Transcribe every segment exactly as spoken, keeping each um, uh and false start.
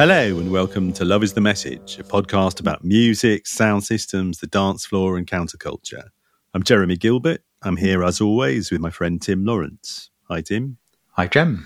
Hello and welcome to Love is the Message, a podcast about music, sound systems, the dance floor and counterculture. I'm Jeremy Gilbert. I'm here as always with my friend Tim Lawrence. Hi Tim. Hi Jem.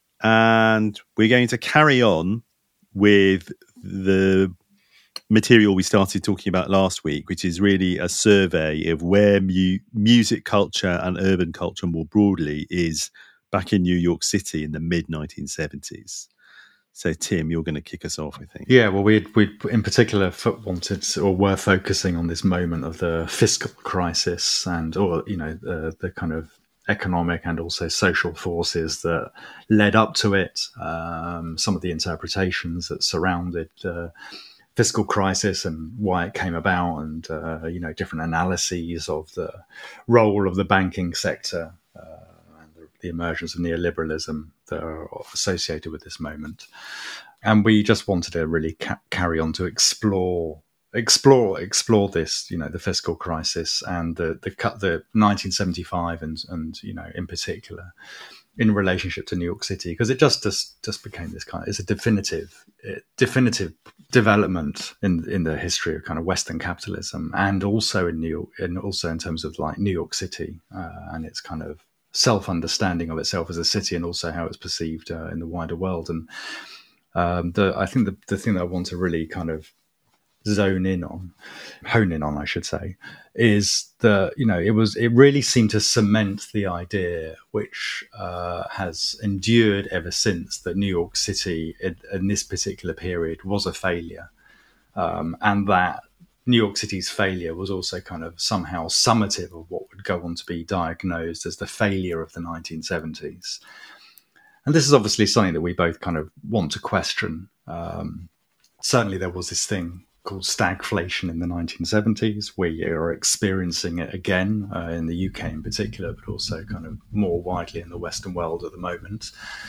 And we're going to carry on with the material we started talking about last week, which is really a survey of where mu- music culture and urban culture more broadly is back in New York City in the mid nineteen seventies. So, Tim, you're going to kick us off, I think. Yeah, well, we we in particular wanted or were focusing on this moment of the fiscal crisis and, or you know, the, the kind of economic and also social forces that led up to it. Um, some of the interpretations that surrounded the fiscal crisis and why it came about, and uh, you know, different analyses of the role of the banking sector. Uh, the emergence of neoliberalism that are associated with this moment. And we just wanted to really ca- carry on to explore, explore, explore this, you know, the fiscal crisis and the, the cut, the nineteen seventy-five and, and, you know, in particular in relationship to New York City, because it just, just, just became this kind of, it's a definitive, definitive development in, in the history of kind of Western capitalism, and also in New York, and also in terms of like New York City uh, and its kind of self-understanding of itself as a city, and also how it's perceived uh, in the wider world. And um, the, I think the, the thing that I want to really kind of zone in on, hone in on, I should say, is that, you know, it was, it really seemed to cement the idea, which uh, has endured ever since, that New York City in, in this particular period was a failure. Um, and that New York City's failure was also kind of somehow summative of what would go on to be diagnosed as the failure of the nineteen seventies. And this is obviously something that we both kind of want to question. Um, certainly there was this thing called stagflation in the nineteen seventies, where you're experiencing it again uh, in the U K in particular, but also kind of more widely in the Western world at the moment.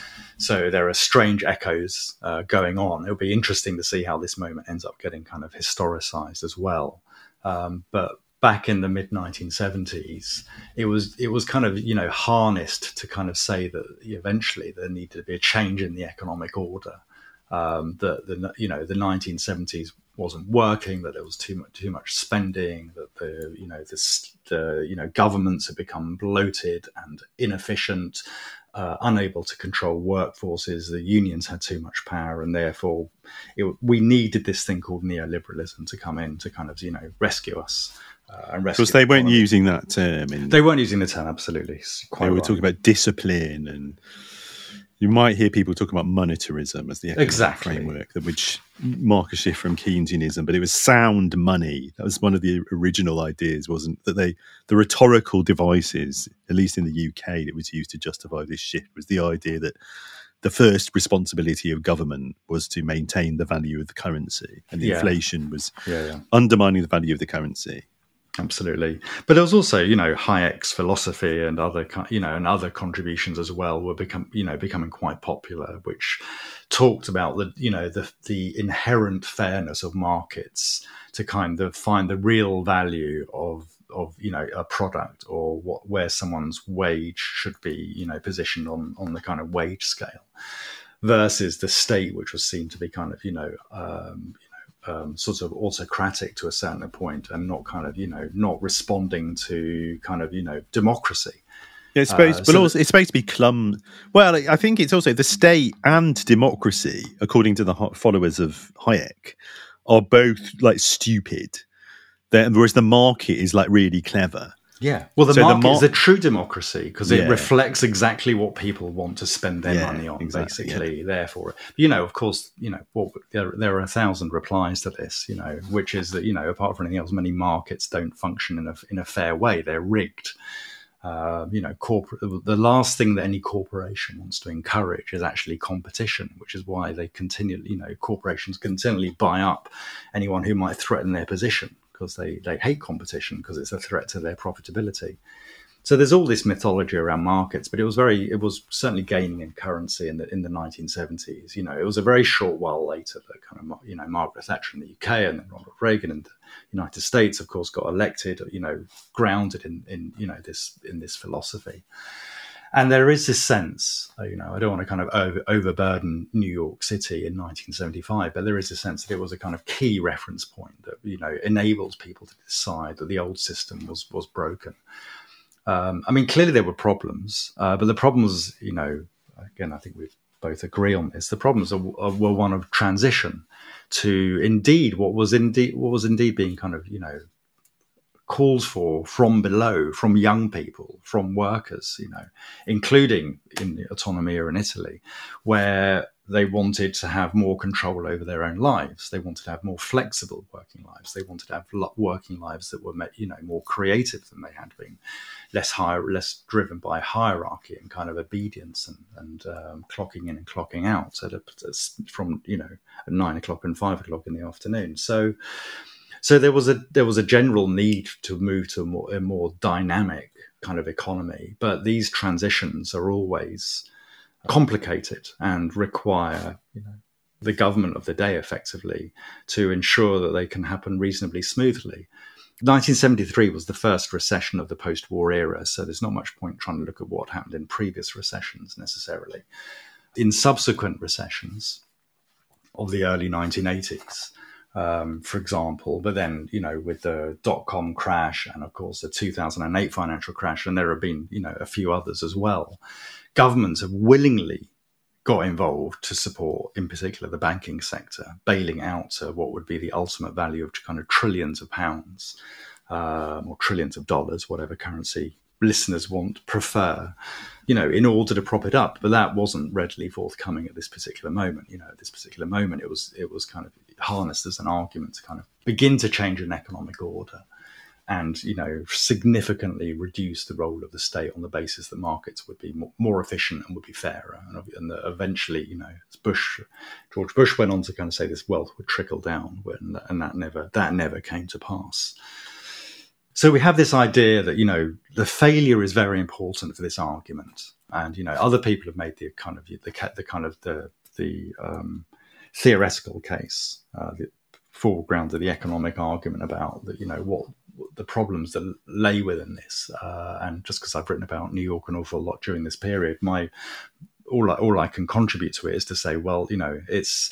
So there are strange echoes uh, going on. It'll be interesting to see how this moment ends up getting kind of historicized as well. Um, but back in the mid nineteen seventies, it was it was kind of, you know, harnessed to kind of say that eventually there needed to be a change in the economic order. Um, that the you know the nineteen seventies wasn't working, that there was too much too much spending, that the you know this the you know governments had become bloated and inefficient. Uh, unable to control workforces, the unions had too much power, and therefore it, we needed this thing called neoliberalism to come in to kind of, you know, rescue us. Uh, and rescue because they weren't economy. using that term. In, they weren't using the term, absolutely. Quite they were right. talking about discipline, and you might hear people talk about monetarism as the economic exactly. framework, which mark a shift from Keynesianism, but it was sound money. That was one of the original ideas, wasn't that they, the rhetorical devices, at least in the U K, that was used to justify this shift was the idea that the first responsibility of government was to maintain the value of the currency, and the yeah. inflation was yeah, yeah. undermining the value of the currency. Absolutely. But there was also, you know, Hayek's philosophy and other, you know, and other contributions as well were become, you know, becoming quite popular, which talked about the, you know, the, the inherent fairness of markets to kind of find the real value of, of, you know, a product, or what, where someone's wage should be, you know, positioned on, on the kind of wage scale, versus the state, which was seen to be kind of, you know, um, Um, sort of autocratic to a certain point, and not kind of, you know, not responding to kind of, you know, democracy. Yeah, it's supposed, uh, but so also it's supposed to be clum. Well, I think it's also the state and democracy, according to the followers of Hayek, are both like stupid. They're, whereas the market is like really clever. Yeah, well, the so market the mar- is a true democracy because it yeah. reflects exactly what people want to spend their yeah, money on, exactly, basically. Yeah. Therefore, you know, of course, you know, well, there, there are a thousand replies to this, you know, which is that, you know, apart from anything else, many markets don't function in a in a fair way. They're rigged. Uh, you know, corporate. The last thing that any corporation wants to encourage is actually competition, which is why they continually, you know, corporations continually buy up anyone who might threaten their position, because they, they hate competition because it's a threat to their profitability. So there's all this mythology around markets, but it was very, it was certainly gaining in currency in the in the nineteen seventies. You know, it was a very short while later that kind of, you know, Margaret Thatcher in the U K and then Ronald Reagan in the United States, of course, got elected, you know, grounded in, in you know, this in this philosophy. And there is this sense, you know, I don't want to kind of over, overburden New York City in nineteen seventy-five, but there is a sense that it was a kind of key reference point that, you know, enabled people to decide that the old system was was broken. Um, I mean, clearly there were problems, uh, but the problems, you know, again, I think we both agree on this. The problems are, are, were one of transition to indeed what was indeed what was indeed being kind of, you know, calls for from below, from young people, from workers, you know, including in the Autonomia in Italy, where they wanted to have more control over their own lives. They wanted to have more flexible working lives. They wanted to have working lives that were, you know, more creative than they had been, less higher, less driven by hierarchy and kind of obedience and, and um, clocking in and clocking out at a, from, you know, at nine o'clock and five o'clock in the afternoon. So. So there was a there was a general need to move to a more, a more dynamic kind of economy, but these transitions are always complicated and require, you know, the government of the day effectively to ensure that they can happen reasonably smoothly. nineteen seventy-three was the first recession of the post-war era, so there's not much point trying to look at what happened in previous recessions necessarily. In subsequent recessions of the early nineteen eighties, Um, for example, but then, you know, with the dot-com crash and, of course, the two thousand eight financial crash, and there have been, you know, a few others as well, governments have willingly got involved to support, in particular, the banking sector, bailing out uh, what would be the ultimate value of kind of trillions of pounds um, or trillions of dollars, whatever currency listeners want, prefer, you know, in order to prop it up. But that wasn't readily forthcoming at this particular moment. You know, at this particular moment, it was it was kind of harnessed as an argument to kind of begin to change an economic order and, you know, significantly reduce the role of the state on the basis that markets would be more, more efficient and would be fairer. And, and that eventually, you know, Bush, George Bush went on to kind of say this wealth would trickle down, when, and that never that never came to pass. So we have this idea that, you know, the failure is very important for this argument, and, you know, other people have made the kind of the, the kind of the the um, theoretical case, uh, the foreground of the economic argument about that, you know, what, what the problems that lay within this. Uh, and just because I've written about New York an awful lot during this period, my all I, all I can contribute to it is to say, well, you know, it's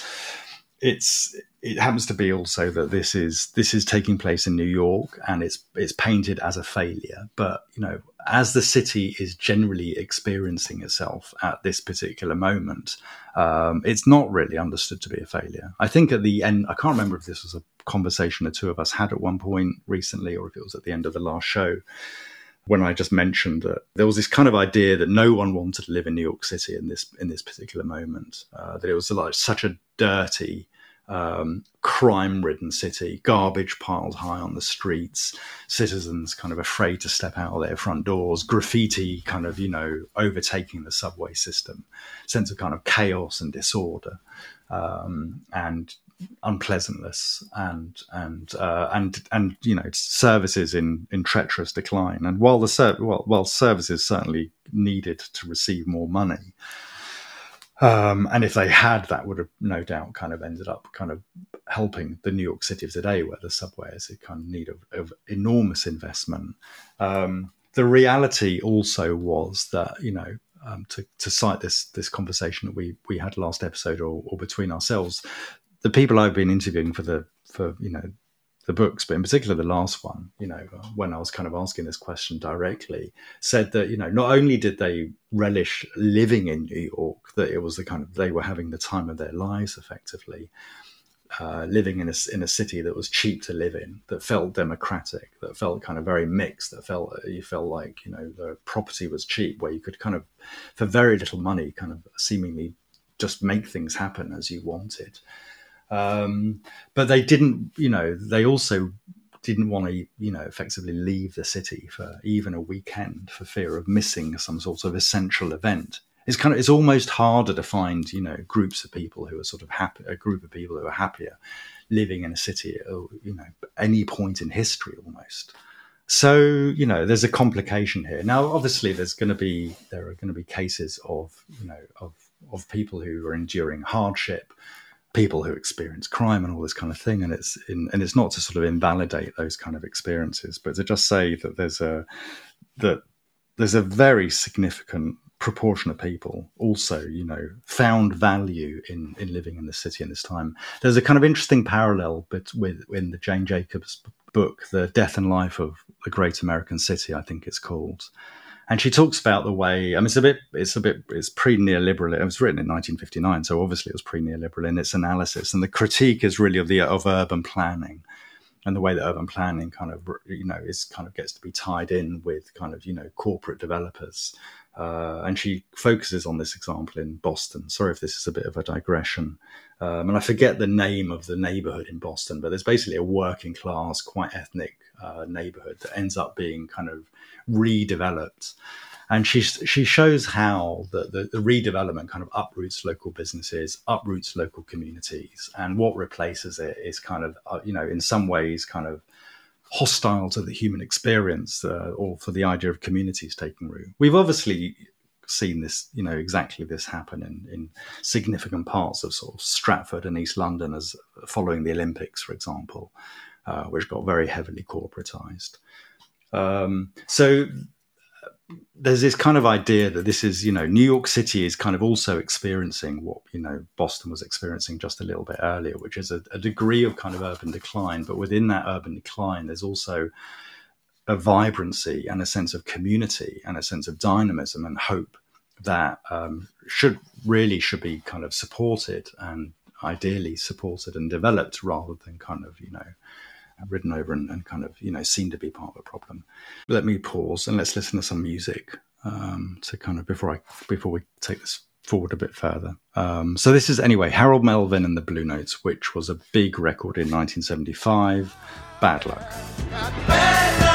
it's it happens to be also that this is this is taking place in New York, and it's it's painted as a failure. But, you know, as the city is generally experiencing itself at this particular moment, um, it's not really understood to be a failure. I think at the end, I can't remember if this was a conversation the two of us had at one point recently, or if it was at the end of the last show, when I just mentioned that there was this kind of idea that no one wanted to live in New York City in this in this particular moment, uh, that it was like such a dirty, um, crime-ridden city, garbage piled high on the streets, citizens kind of afraid to step out of their front doors, graffiti kind of, you know, overtaking the subway system, sense of kind of chaos and disorder, um, and unpleasantness, and and uh, and and you know, services in in treacherous decline. And while the ser- well, while services certainly needed to receive more money, um, and if they had, that would have no doubt kind of ended up kind of helping the New York City of today, where the subway is a kind of need of, of enormous investment. Um, the reality also was that, you know, um, to to cite this this conversation that we we had last episode, or, or between ourselves, the people I've been interviewing for the, for, you know, the books, but in particular the last one, you know, when I was kind of asking this question directly, said that, you know, not only did they relish living in New York, that it was the kind of, they were having the time of their lives effectively, uh, living in a, in a city that was cheap to live in, that felt democratic, that felt kind of very mixed, that felt, you felt like, you know, the property was cheap, where you could kind of, for very little money, kind of seemingly just make things happen as you wanted. Um, but they didn't, you know, they also didn't want to, you know, effectively leave the city for even a weekend for fear of missing some sort of essential event. It's kind of, it's almost harder to find, you know, groups of people who are sort of happy, a group of people who are happier living in a city at, you know, any point in history almost. So, you know, there's a complication here. Now, obviously, there's going to be, there are going to be cases of, you know, of, of people who are enduring hardship, people who experience crime and all this kind of thing, and it's in, and it's not to sort of invalidate those kind of experiences, but to just say that there's a that there's a very significant proportion of people also, you know, found value in, in living in the city in this time. There's a kind of interesting parallel but with in the Jane Jacobs book, The Death and Life of the Great American City, I think it's called. And she talks about the way, I mean, it's a bit, it's a bit, it's pre-neoliberal. It was written in nineteen fifty-nine, so obviously it was pre-neoliberal in its analysis. And the critique is really of the of urban planning, and the way that urban planning kind of, you know, is kind of gets to be tied in with kind of, you know, corporate developers. Uh, and she focuses on this example in Boston. Sorry if this is a bit of a digression. Um, and I forget the name of the neighborhood in Boston, but there's basically a working class, quite ethnic uh, neighborhood that ends up being kind of redeveloped. And she she shows how the, the, the redevelopment kind of uproots local businesses, uproots local communities, and what replaces it is kind of, uh, you know, in some ways kind of hostile to the human experience, uh, or for the idea of communities taking root. We've obviously seen this, you know, exactly this happen in, in significant parts of sort of Stratford and East London as following the Olympics, for example, uh, which got very heavily corporatized. Um, so there's this kind of idea that this is, you know, New York City is kind of also experiencing what, you know, Boston was experiencing just a little bit earlier, which is a, a degree of kind of urban decline. But within that urban decline, there's also a vibrancy and a sense of community and a sense of dynamism and hope that um, should really should be kind of supported and ideally supported and developed rather than kind of, you know, ridden over and, and kind of, you know, seem to be part of a problem. Let me pause and let's listen to some music um, to kind of before I before we take this forward a bit further. Um, so this is anyway Harold Melvin and the Blue Notes, which was a big record in nineteen seventy-five. Bad Luck. Bad luck.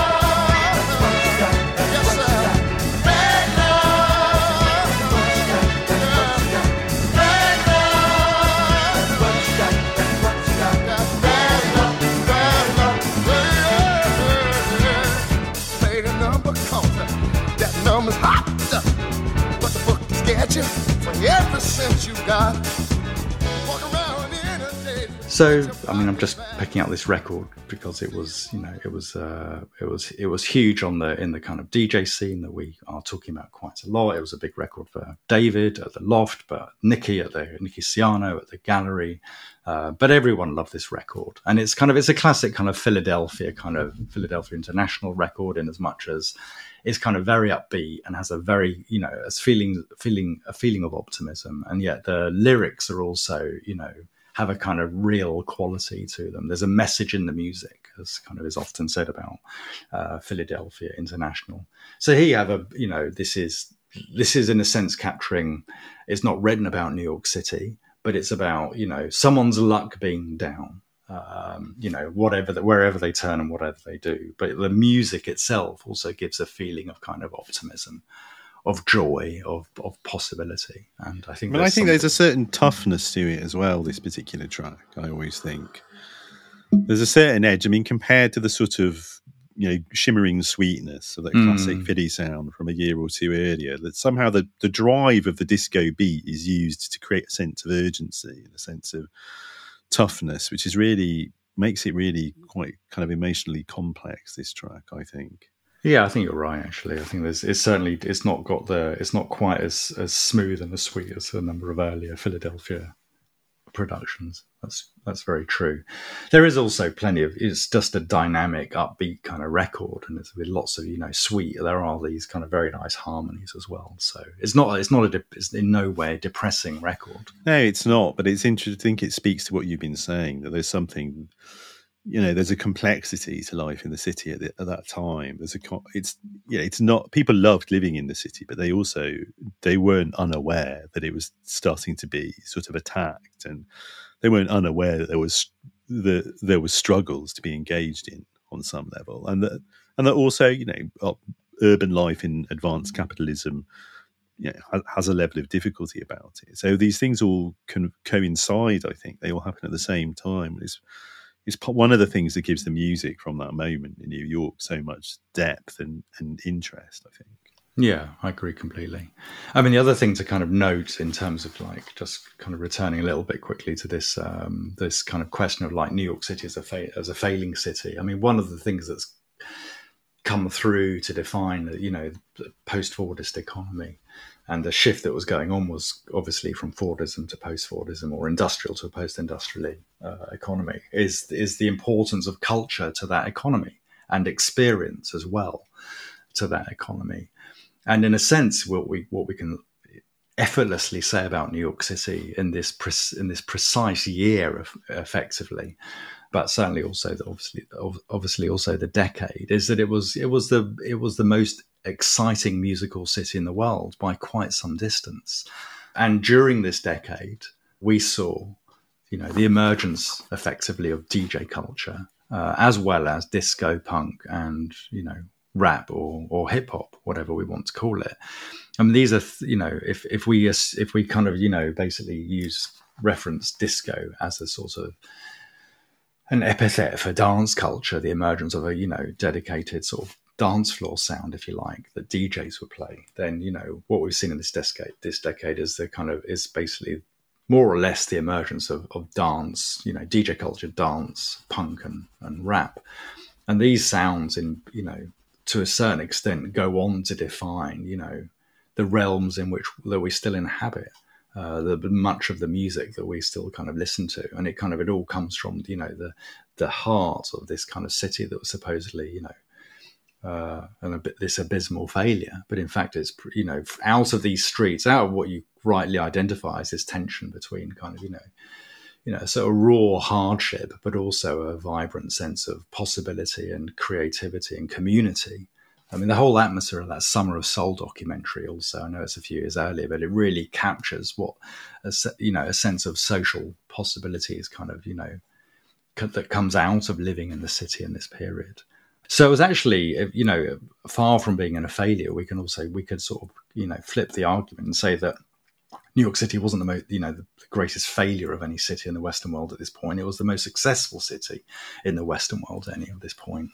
So, I mean, I'm just picking out this record because it was, you know, it was, uh, it was, it was huge on the in the kind of D J scene that we are talking about quite a lot. It was a big record for David at the Loft, but Nicky at the Nicky Siano at the Gallery. Uh, but everyone loved this record, and it's kind of it's a classic kind of Philadelphia kind of Philadelphia International record in as much as it's kind of very upbeat and has a very, you know, a feeling feeling a feeling of optimism, and yet the lyrics are also, you know, have a kind of real quality to them. There's a message in the music, as kind of is often said about uh, Philadelphia International. So here you have a, you know, this is this is in a sense capturing. It's not written about New York City, but it's about, you know, someone's luck being down. Um, you know, whatever, the, wherever they turn and whatever they do. But the music itself also gives a feeling of kind of optimism, of joy, of of possibility. And I think, well, I think there's a certain toughness to it as well. This particular track, I always think there's a certain edge. I mean, compared to the sort of, you know, shimmering sweetness of that classic mm. Philly sound from a year or two earlier, that somehow the the drive of the disco beat is used to create a sense of urgency and a sense of toughness, which is really makes it really quite kind of emotionally complex, this track, I think. Yeah, I think you're right, actually. I think there's it's certainly it's not got the it's not quite as as smooth and as sweet as a number of earlier Philadelphia productions. That's that's very true. There is also plenty of it's just a dynamic, upbeat kind of record, and it's with lots of, you know, sweet. There are these kind of very nice harmonies as well. So it's not it's not a de- it's in no way a depressing record. No, it's not. But it's interesting. I think it speaks to what you've been saying, that there's something, you know, there's a complexity to life in the city at, the, at that time. There's a, it's, you know, it's not, people loved living in the city, but they also, they weren't unaware that it was starting to be sort of attacked, and they weren't unaware that there was, that there was struggles to be engaged in on some level. And that, and that also, you know, urban life in advanced capitalism, you know, has a level of difficulty about it. So these things all can coincide, I think. They all happen at the same time. It's, It's one of the things that gives the music from that moment in New York so much depth and, and interest, I think. Yeah, I agree completely. I mean, the other thing to kind of note in terms of like just kind of returning a little bit quickly to this um, this kind of question of like New York City as a fa- as a failing city. I mean, one of the things that's come through to define, you know, the post-Fordist economy. And the shift that was going on was obviously from Fordism to post-Fordism, or industrial to a post-industrial uh, economy, is, is the importance of culture to that economy and experience as well to that economy. And in a sense, what we what we can effortlessly say about New York City in this pre- in this precise year, of, effectively, but certainly also the, obviously obviously also the decade, is that it was it was the it was the most exciting musical city in the world by quite some distance. And during this decade, we saw, you know, the emergence effectively of D J culture, uh, as well as disco, punk, and, you know, rap or or hip hop, whatever we want to call it. I mean, these are, you know, if if we if we kind of, you know, basically use reference disco as a sort of an epithet for dance culture, the emergence of a, you know, dedicated sort of dance floor sound, if you like, that D Js would play, then, you know, what we've seen in this decade, this decade is the kind of is basically more or less the emergence of, of dance, you know, D J culture, dance, punk, and, and rap, and these sounds, in, you know, to a certain extent, go on to define, you know, the realms in which that we still inhabit, uh, the much of the music that we still kind of listen to, and it kind of it all comes from, you know, the the heart of this kind of city that was supposedly, you know, uh, and a bit this abysmal failure, but in fact it's, you know, out of these streets, out of what you rightly identify as this tension between kind of, you know, you know, sort of raw hardship, but also a vibrant sense of possibility and creativity and community. I mean, the whole atmosphere of that Summer of Soul documentary also, I know it's a few years earlier, but it really captures what, a, you know, a sense of social possibility is kind of, you know, that comes out of living in the city in this period. So it was actually, you know, far from being a failure, we can also, we could sort of, you know, flip the argument and say that New York City wasn't the most, you know, the greatest failure of any city in the Western world at this point. It was the most successful city in the Western world at any of this point.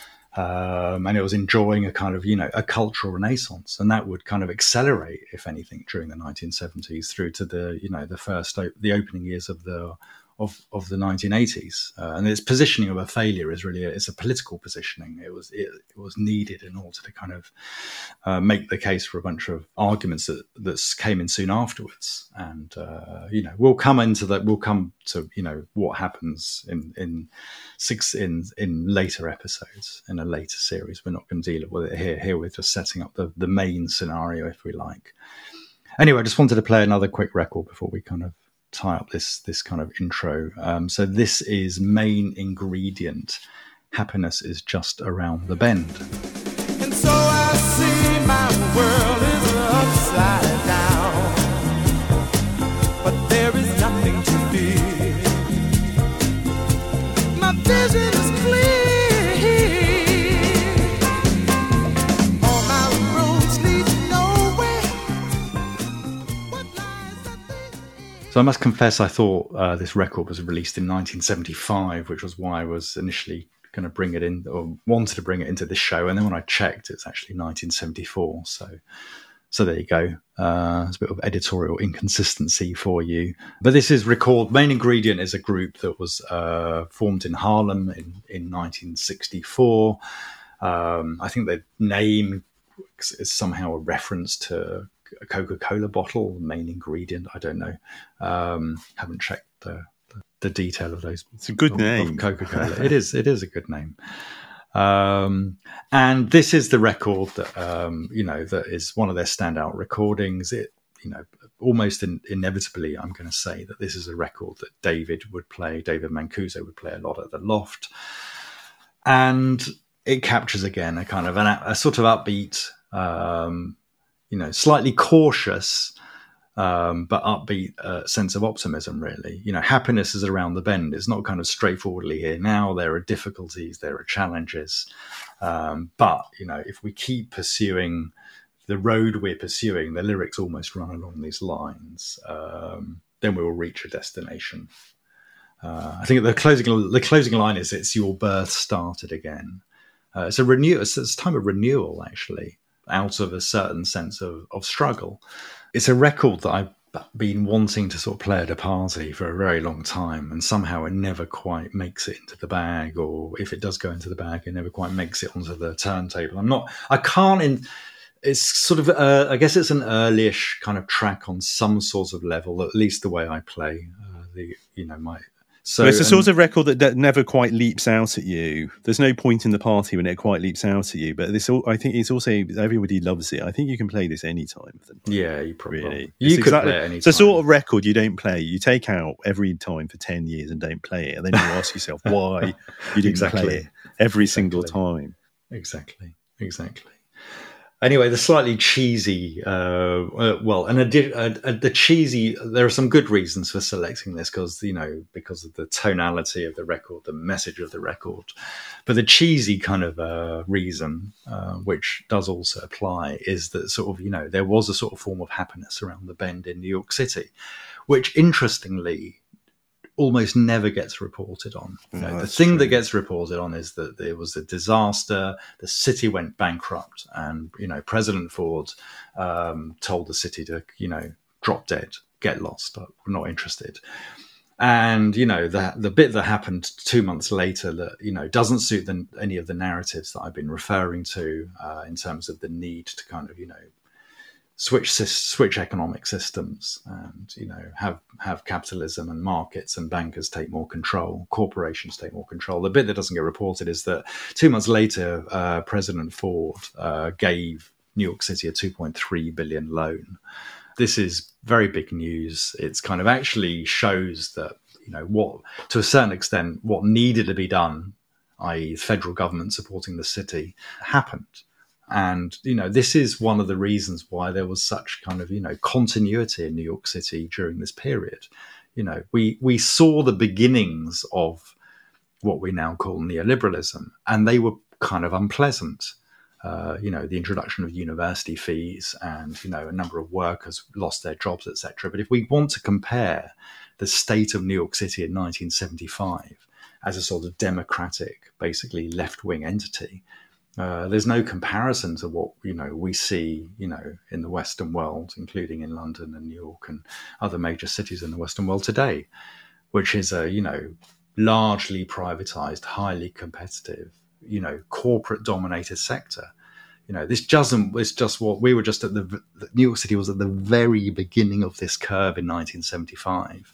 Um, and it was enjoying a kind of, you know, a cultural renaissance, and that would kind of accelerate, if anything, during the nineteen seventies through to the, you know, the first, the opening years of the, of, of the nineteen eighties. Uh, and its positioning of a failure is really, a, it's a political positioning. It was, it, it was needed in order to kind of uh, make the case for a bunch of arguments that, that came in soon afterwards. And, uh, you know, we'll come into that, we'll come to, you know, what happens in, in six, in, in later episodes, in a later series. We're not going to deal with it here. Here we're just setting up the, the main scenario, if we like. Anyway, I just wanted to play another quick record before we kind of tie up this this kind of intro. Um, so this is Main Ingredient, Happiness is Just Around the Bend. And so I see my world is upside down, but there is nothing to fear. My vision is clear. All my roads lead nowhere. What lies at the end? So I must confess, I thought uh, this record was released in nineteen seventy-five, which was why I was initially going to bring it in, or wanted to bring it into this show. And then when I checked, it's actually nineteen seventy-four. So, so there you go. Uh, it's a bit of editorial inconsistency for you. But this is record. Main Ingredient is a group that was uh, formed in Harlem in, in nineteen sixty-four. Um, I think the name is somehow a reference to a Coca-Cola bottle, Main Ingredient. I don't know. Um, haven't checked the, the, the detail of those. It's a good of, name. Of Coca-Cola. It is. It is a good name. Um, and this is the record that, um, you know, that is one of their standout recordings. It, you know, almost in, inevitably, I'm going to say that this is a record that David would play, David Mancuso would play a lot at the Loft. And it captures, again, a kind of an, a sort of upbeat, um, you know, slightly cautious, um, but upbeat uh, sense of optimism, really. You know, happiness is around the bend. It's not kind of straightforwardly here now. There are difficulties, there are challenges. Um, but, you know, if we keep pursuing the road we're pursuing, the lyrics almost run along these lines, um, then we will reach a destination. Uh, I think the closing the closing line is, "It's your birth started again." Uh, it's a renew. It's, it's a time of renewal, actually, out of a certain sense of, of struggle. It's a record that I been wanting to sort of play at a party for a very long time, and somehow it never quite makes it into the bag, or if it does go into the bag, it never quite makes it onto the turntable. I'm not, I can't, in, it's sort of, uh, I guess it's an early-ish kind of track on some sort of level, at least the way I play, uh, the, you know, my, So well, it's a and, sort of record that, that never quite leaps out at you. There's no point in the party when it quite leaps out at you. But this, I think, it's also everybody loves it. I think you can play this any time. Yeah, you probably really. You it's could exactly, play it any it's time. a sort of record you don't play. You take out every time for ten years and don't play it, and then you ask yourself why you didn't exactly. play it every exactly. single time. Exactly. Exactly. Anyway, the slightly cheesy, uh, uh, well, and a, a, a, the cheesy, there are some good reasons for selecting this because, you know, because of the tonality of the record, the message of the record. But the cheesy kind of uh, reason, uh, which does also apply, is that sort of, you know, there was a sort of form of happiness around the bend in New York City, which interestingly almost never gets reported on. You know, oh, the thing true. that gets reported on is that there was a disaster, the city went bankrupt, and, you know, President Ford um, told the city to, you know, drop dead, get lost, we're not interested. And, you know, the, the bit that happened two months later that, you know, doesn't suit the, any of the narratives that I've been referring to uh, in terms of the need to kind of, you know, switch switch economic systems and, you know, have have capitalism and markets and bankers take more control, corporations take more control. The bit that doesn't get reported is that two months later, uh, President Ford uh, gave New York City a two point three billion loan. This is very big news. It's kind of actually shows that, you know, what, to a certain extent, what needed to be done, that is federal government supporting the city, happened. And, you know, this is one of the reasons why there was such kind of, you know, continuity in New York City during this period. You know, we, we saw the beginnings of what we now call neoliberalism, and they were kind of unpleasant. Uh, you know, the introduction of university fees and, you know, a number of workers lost their jobs, et cetera. But if we want to compare the state of New York City in nineteen seventy-five as a sort of democratic, basically left-wing entity, Uh, there's no comparison to what, you know, we see, you know, in the Western world, including in London and New York and other major cities in the Western world today, which is a, you know, largely privatized, highly competitive, you know, corporate dominated sector. You know, this doesn't, it's just what we were just at the, New York City was at the very beginning of this curve in nineteen seventy-five.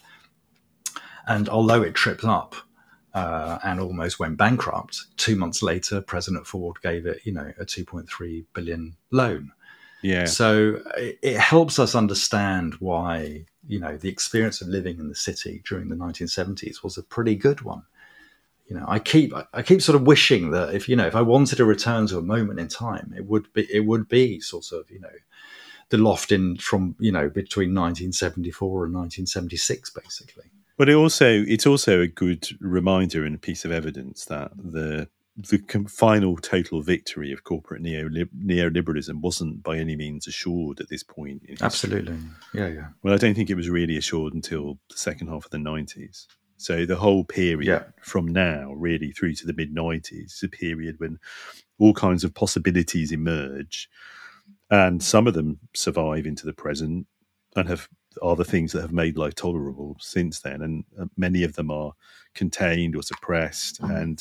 And although it tripped up, Uh, and almost went bankrupt, two months later, President Ford gave it, you know, a two point three billion loan. Yeah. So it, it helps us understand why, you know, the experience of living in the city during the nineteen seventies was a pretty good one. You know, I keep I keep sort of wishing that if, you know, if I wanted to return to a moment in time, it would be it would be sort of, you know, the loft in from, you know, between nineteen seventy-four and nineteen seventy-six, basically. But it also it's also a good reminder and a piece of evidence that the the final total victory of corporate neo neoliberalism wasn't by any means assured at this point in history. Absolutely, yeah, yeah. Well, I don't think it was really assured until the second half of the nineties. So the whole period yeah. from now really through to the mid nineties is a period when all kinds of possibilities emerge, and some of them survive into the present and have are the things that have made life tolerable since then, and many of them are contained or suppressed, and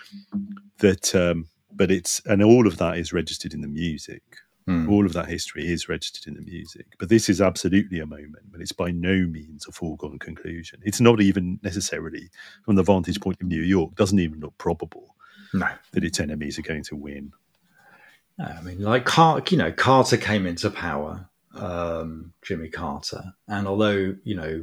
that um but it's and all of that is registered in the music. mm. All of that history is registered in the music, but this is absolutely a moment, but it's by no means a foregone conclusion. It's not even necessarily, from the vantage point of New York, doesn't even look probable no that its enemies are going to win. No, I mean, like Car- you know Carter came into power, um, Jimmy Carter. And although, you know,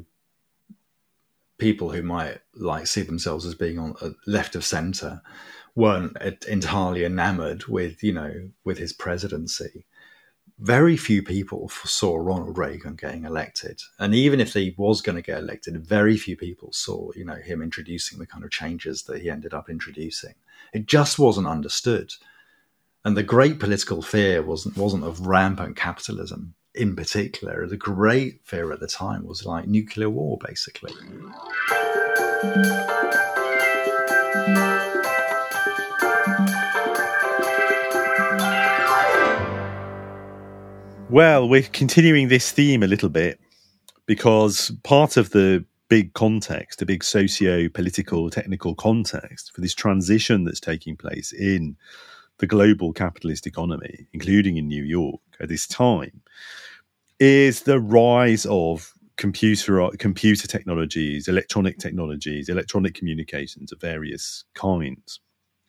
people who might like see themselves as being on uh, left of center weren't entirely enamored with, you know, with his presidency, very few people saw Ronald Reagan getting elected. And even if he was going to get elected, very few people saw, you know, him introducing the kind of changes that he ended up introducing. It just wasn't understood. And the great political fear wasn't wasn't of rampant capitalism in particular. The great fear at the time was like nuclear war, basically. Well, we're continuing this theme a little bit because part of the big context, the big socio-political, technical context for this transition that's taking place in the global capitalist economy, including in New York at this time, is the rise of computer computer technologies, electronic technologies, electronic communications of various kinds.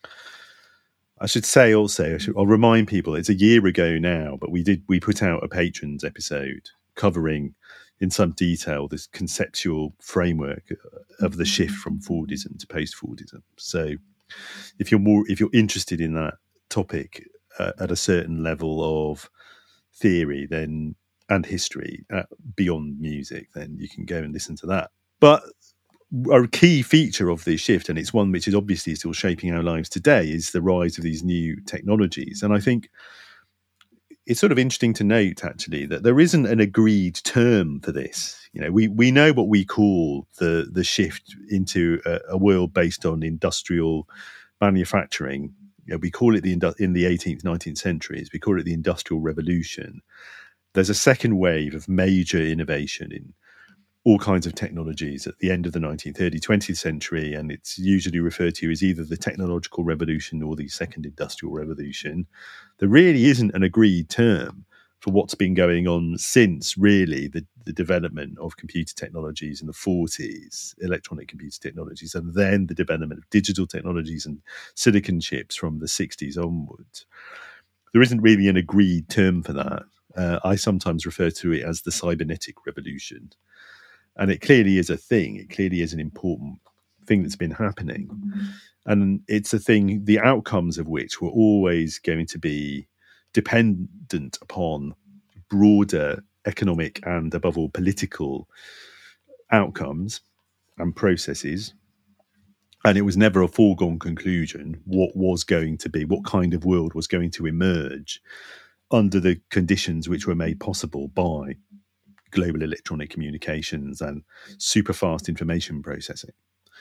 I should say also, I should, I'll remind people, it's a year ago now, but we did we put out a patrons episode covering in some detail this conceptual framework of the shift from Fordism to post-Fordism. So if you're more if you're interested in that topic uh, at a certain level of theory then and history uh, beyond music, then you can go and listen to that. But a key feature of this shift, and it's one which is obviously still shaping our lives today, is the rise of these new technologies. And I think it's sort of interesting to note, actually, that there isn't an agreed term for this. You know, we, we know what we call the the shift into a, a world based on industrial manufacturing. You know, we call it the in the eighteenth, nineteenth centuries, we call it the Industrial Revolution. There's a second wave of major innovation in all kinds of technologies at the end of the nineteenth, early twentieth century, and it's usually referred to as either the technological revolution or the second industrial revolution. There really isn't an agreed term for what's been going on since, really, the, the development of computer technologies in the forties, electronic computer technologies, and then the development of digital technologies and silicon chips from the sixties onwards. There isn't really an agreed term for that. Uh, I sometimes refer to it as the cybernetic revolution. And it clearly is a thing. It clearly is an important thing that's been happening. And it's a thing, the outcomes of which were always going to be dependent upon broader economic and, above all, political outcomes and processes. And it was never a foregone conclusion what was going to be, what kind of world was going to emerge under the conditions which were made possible by global electronic communications and super fast information processing.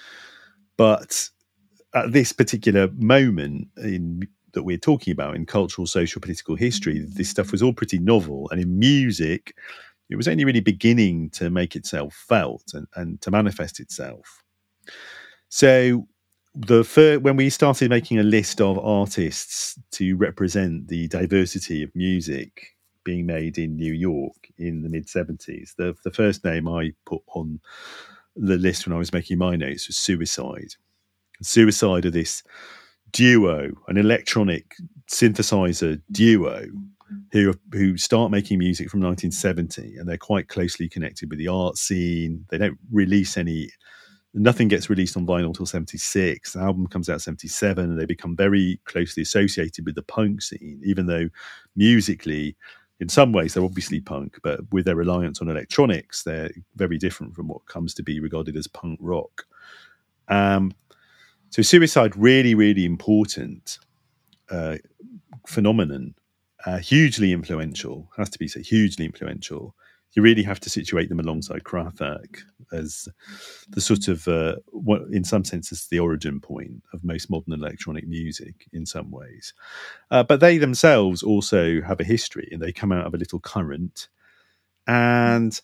But at this particular moment in that we're talking about in cultural, social, political history, this stuff was all pretty novel. And in music, it was only really beginning to make itself felt and, and to manifest itself. So the fir- when we started making a list of artists to represent the diversity of music being made in New York in the mid-seventies, the, the first name I put on the list when I was making my notes was Suicide. Suicide are this duo, an electronic synthesizer duo who who start making music from nineteen seventy, and they're quite closely connected with the art scene. They don't release any, nothing gets released on vinyl till seventy-six. The album comes out seventy-seven, and they become very closely associated with the punk scene, even though musically, in some ways, they're obviously punk, but with their reliance on electronics, they're very different from what comes to be regarded as punk rock. Um, so Suicide, really, really important uh, phenomenon, uh, hugely influential, has to be said, hugely influential. You really have to situate them alongside Kraftwerk as the sort of, uh, what, in some senses, the origin point of most modern electronic music in some ways. Uh, but they themselves also have a history, and they come out of a little current. And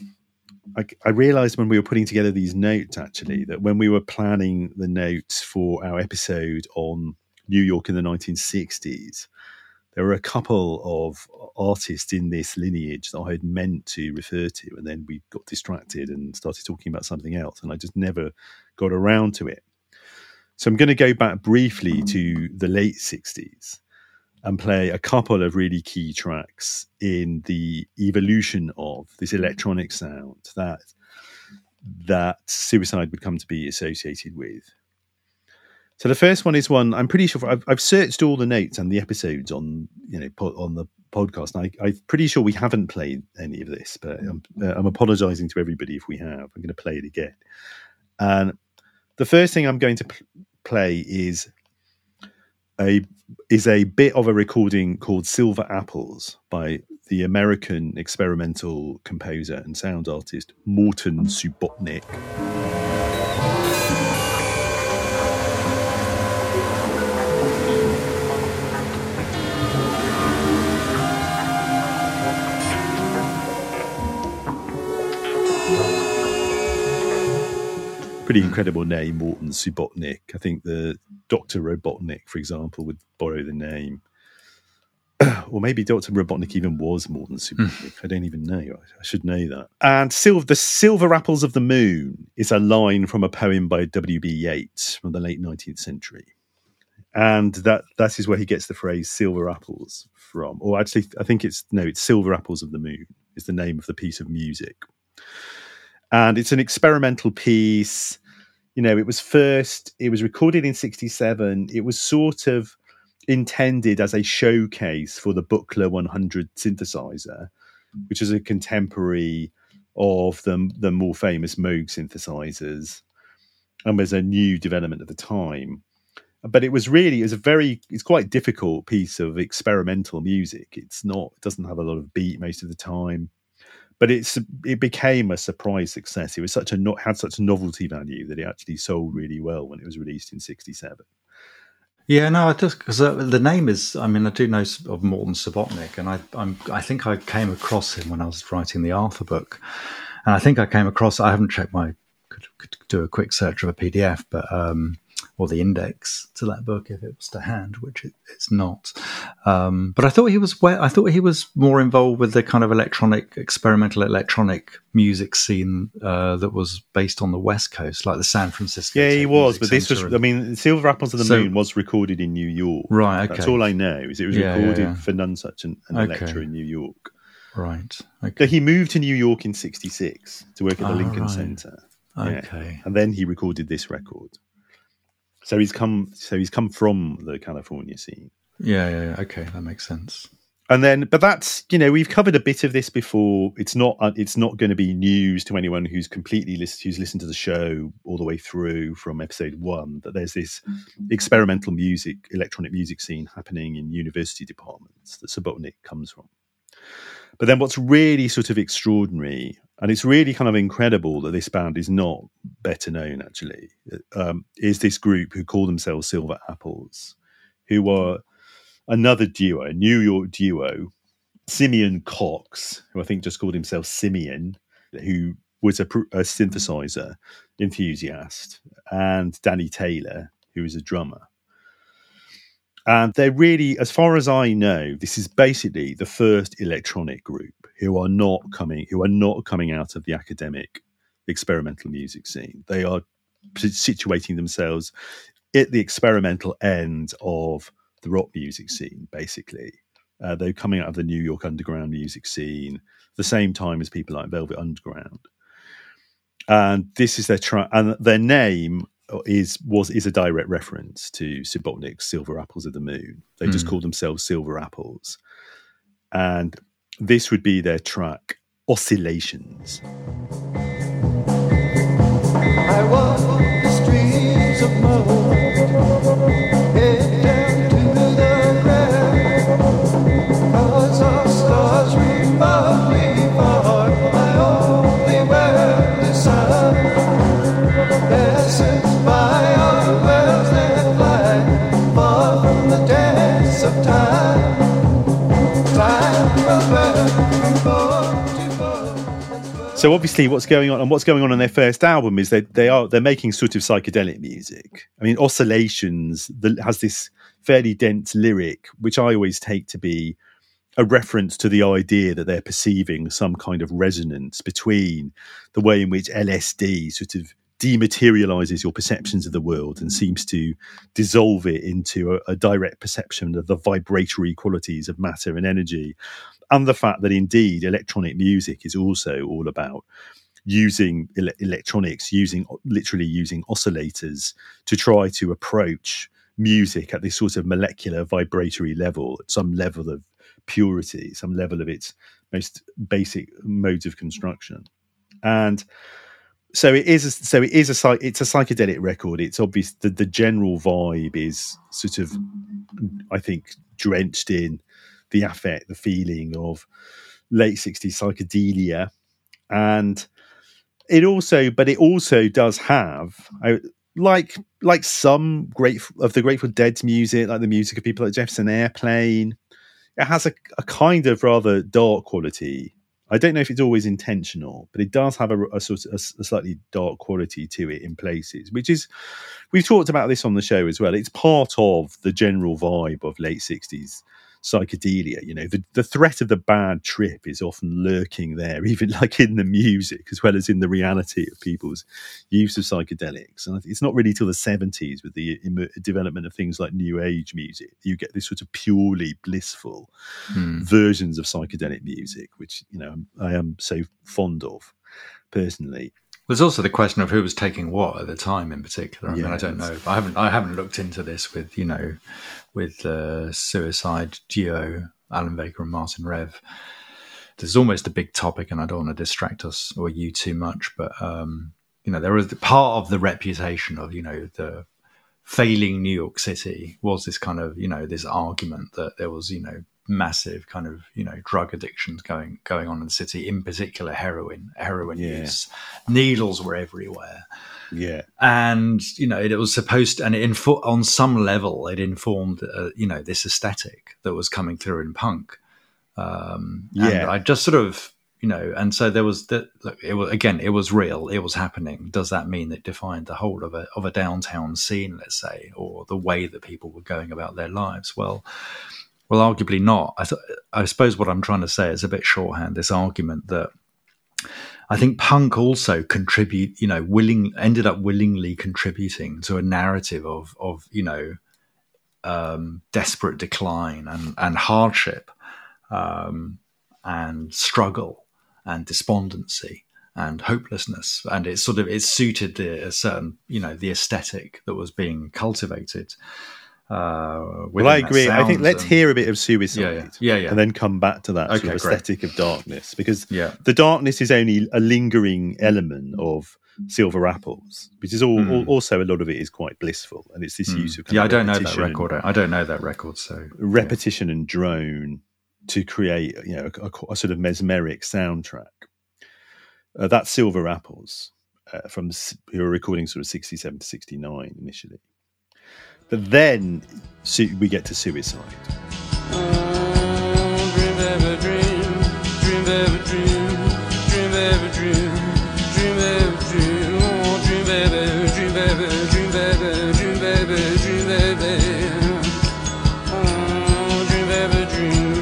I, I realised when we were putting together these notes, actually, that when we were planning the notes for our episode on New York in the nineteen sixties, there were a couple of artists in this lineage that I had meant to refer to, and then we got distracted and started talking about something else, and I just never got around to it. So I'm going to go back briefly to the late sixties and play a couple of really key tracks in the evolution of this electronic sound that that Suicide would come to be associated with. So the first one is one I'm pretty sure I've, I've searched all the notes and the episodes on you know on the podcast. And I, I'm pretty sure we haven't played any of this, but I'm, uh, I'm apologising to everybody if we have. I'm going to play it again. And the first thing I'm going to pl- play is a is a bit of a recording called Silver Apples by the American experimental composer and sound artist Morton Subotnick. Pretty incredible name, Morton Subotnick. I think the Doctor Robotnik, for example, would borrow the name. Or maybe Doctor Robotnik even was Morton Subotnick. I don't even know. I should know that. And Silver, the Silver Apples of the Moon is a line from a poem by W B Yeats from the late nineteenth century. And that that is where he gets the phrase silver apples from. Or actually, I think it's, no, it's Silver Apples of the Moon is the name of the piece of music. And it's an experimental piece. You know, it was first, it was recorded in sixty-seven. It was sort of intended as a showcase for the Buchla one hundred synthesizer, which is a contemporary of the, the more famous Moog synthesizers, and was a new development at the time. But it was really, it was a very, it's quite difficult piece of experimental music. It's not, it doesn't have a lot of beat most of the time. But it's it became a surprise success. It was such a not had such a novelty value that it actually sold really well when it was released in sixty-seven. Yeah, no, I just because uh, the name is. I mean, I do know of Morton Subotnick, and I I'm, I think I came across him when I was writing the Arthur book, and I think I came across. I haven't checked my could, could do a quick search of a P D F, but um, or the index to that book if it was to hand, which it, it's not. Um, but I thought he was. I thought he was more involved with the kind of electronic, experimental electronic music scene uh, that was based on the West Coast, like the San Francisco. Yeah, he was. But this was. And, I mean, Silver Apples of the so, Moon was recorded in New York. Right. Okay. That's all I know. Is it was yeah, recorded yeah, yeah. for Nonsuch and, and okay. Electra in New York. Right. Okay. So he moved to New York in sixty-six to work at the oh, Lincoln right. Center. Okay. Yeah. And then he recorded this record. So he's come. So he's come from the California scene. Yeah, yeah, yeah. Okay, that makes sense. And then, but that's, you know, we've covered a bit of this before. It's not. It's not going to be news to anyone who's completely list, who's listened to the show all the way through from episode one. That there's this experimental music, electronic music scene happening in university departments that Subotnick comes from. But then, what's really sort of extraordinary, and it's really kind of incredible that this band is not better known, actually, um, is this group who call themselves Silver Apples, who are another duo, a New York duo, Simeon Cox, who I think just called himself Simeon, who was a, a synthesizer enthusiast, and Danny Taylor, who is a drummer. And they're really, as far as I know, this is basically the first electronic group who are not coming, who are not coming out of the academic experimental music scene. They are situating themselves at the experimental end of the rock music scene, basically. Uh, they're coming out of the New York underground music scene, the same time as people like Velvet Underground. And this is their tra- and their name is was is a direct reference to Subotnick's Silver Apples of the Moon. They mm. just call themselves Silver Apples. And this would be their track, Oscillations. I walk the streets of Mo, head down to the ground, cause our stars remotely apart. I only wear the sun, passes by on birds that fly, far from the dance of time. Time will burn before. So obviously, what's going on and what's going on on their first album is they they are they're making sort of psychedelic music. I mean, Oscillations the, has this fairly dense lyric, which I always take to be a reference to the idea that they're perceiving some kind of resonance between the way in which L S D sort of dematerializes your perceptions of the world and seems to dissolve it into a, a direct perception of the vibratory qualities of matter and energy. And the fact that indeed electronic music is also all about using ele- electronics, using literally using oscillators to try to approach music at this sort of molecular vibratory level, at some level of purity, some level of its most basic modes of construction. And so it is. A, so it is a. It's a psychedelic record. It's obvious that the general vibe is sort of, I think, drenched in the affect, the feeling of late sixties psychedelia. And it also, but it also does have, like like some great of the Grateful Dead's music, like the music of people like Jefferson Airplane, it has a, a kind of rather dark quality I don't know if it's always intentional, but it does have a, a sort of a, a slightly dark quality to it in places, which is, we've talked about this on the show as well. It's part of the general vibe of late sixties psychedelia. You know, the, the threat of the bad trip is often lurking there, even like in the music, as well as in the reality of people's use of psychedelics. And it's not really till the seventies with the im- development of things like new age music, you get this sort of purely blissful hmm. versions of psychedelic music, which, you know, I am so fond of personally. There's also the question of who was taking what at the time, in particular. I yeah, mean, I don't know. I haven't. I haven't looked into this with you know, with the uh, Suicide duo, Alan Vega and Martin Rev. There's almost a big topic, and I don't want to distract us or you too much. But um, you know, there was part of the reputation of you know the failing New York City was this kind of you know this argument that there was you know. massive kind of you know drug addictions going going on in the city, in particular heroin heroin yeah. use. Needles were everywhere, yeah and you know it was supposed to, and it info- on some level it informed uh, you know this aesthetic that was coming through in punk. um yeah and I just sort of you know and so there was that look, it was again it was real, it was happening. Does that mean it defined the whole of a of a downtown scene, let's say, or the way that people were going about their lives? Well Well, arguably not. I, th- I suppose what I'm trying to say is a bit shorthand, this argument that I think punk also contribute, you know, willing ended up willingly contributing to a narrative of, of you know, um, desperate decline and, and hardship um, and struggle and despondency and hopelessness. And it sort of, it suited the, a certain, you know, the aesthetic that was being cultivated. Uh, well, I agree. I think let's and, hear a bit of Suicide, yeah, yeah, yeah, yeah. and then come back to that okay, sort of great. aesthetic of darkness, because yeah. the darkness is only a lingering element of Silver Apples, which is all, mm. all also a lot of it is quite blissful, and it's this mm. use of kind yeah. of I don't know that record. I don't know that record. So repetition yeah. and drone to create, you know, a, a, a sort of mesmeric soundtrack. Uh, that's Silver Apples uh, from who were recording sort of sixty-seven to sixty-nine initially. But then we get to Suicide. Oh, dream baby dream, dream baby dream, dream baby dream, dream baby dream, oh, dream baby, dream baby, dream baby, dream baby, dream baby, oh, dream baby dream.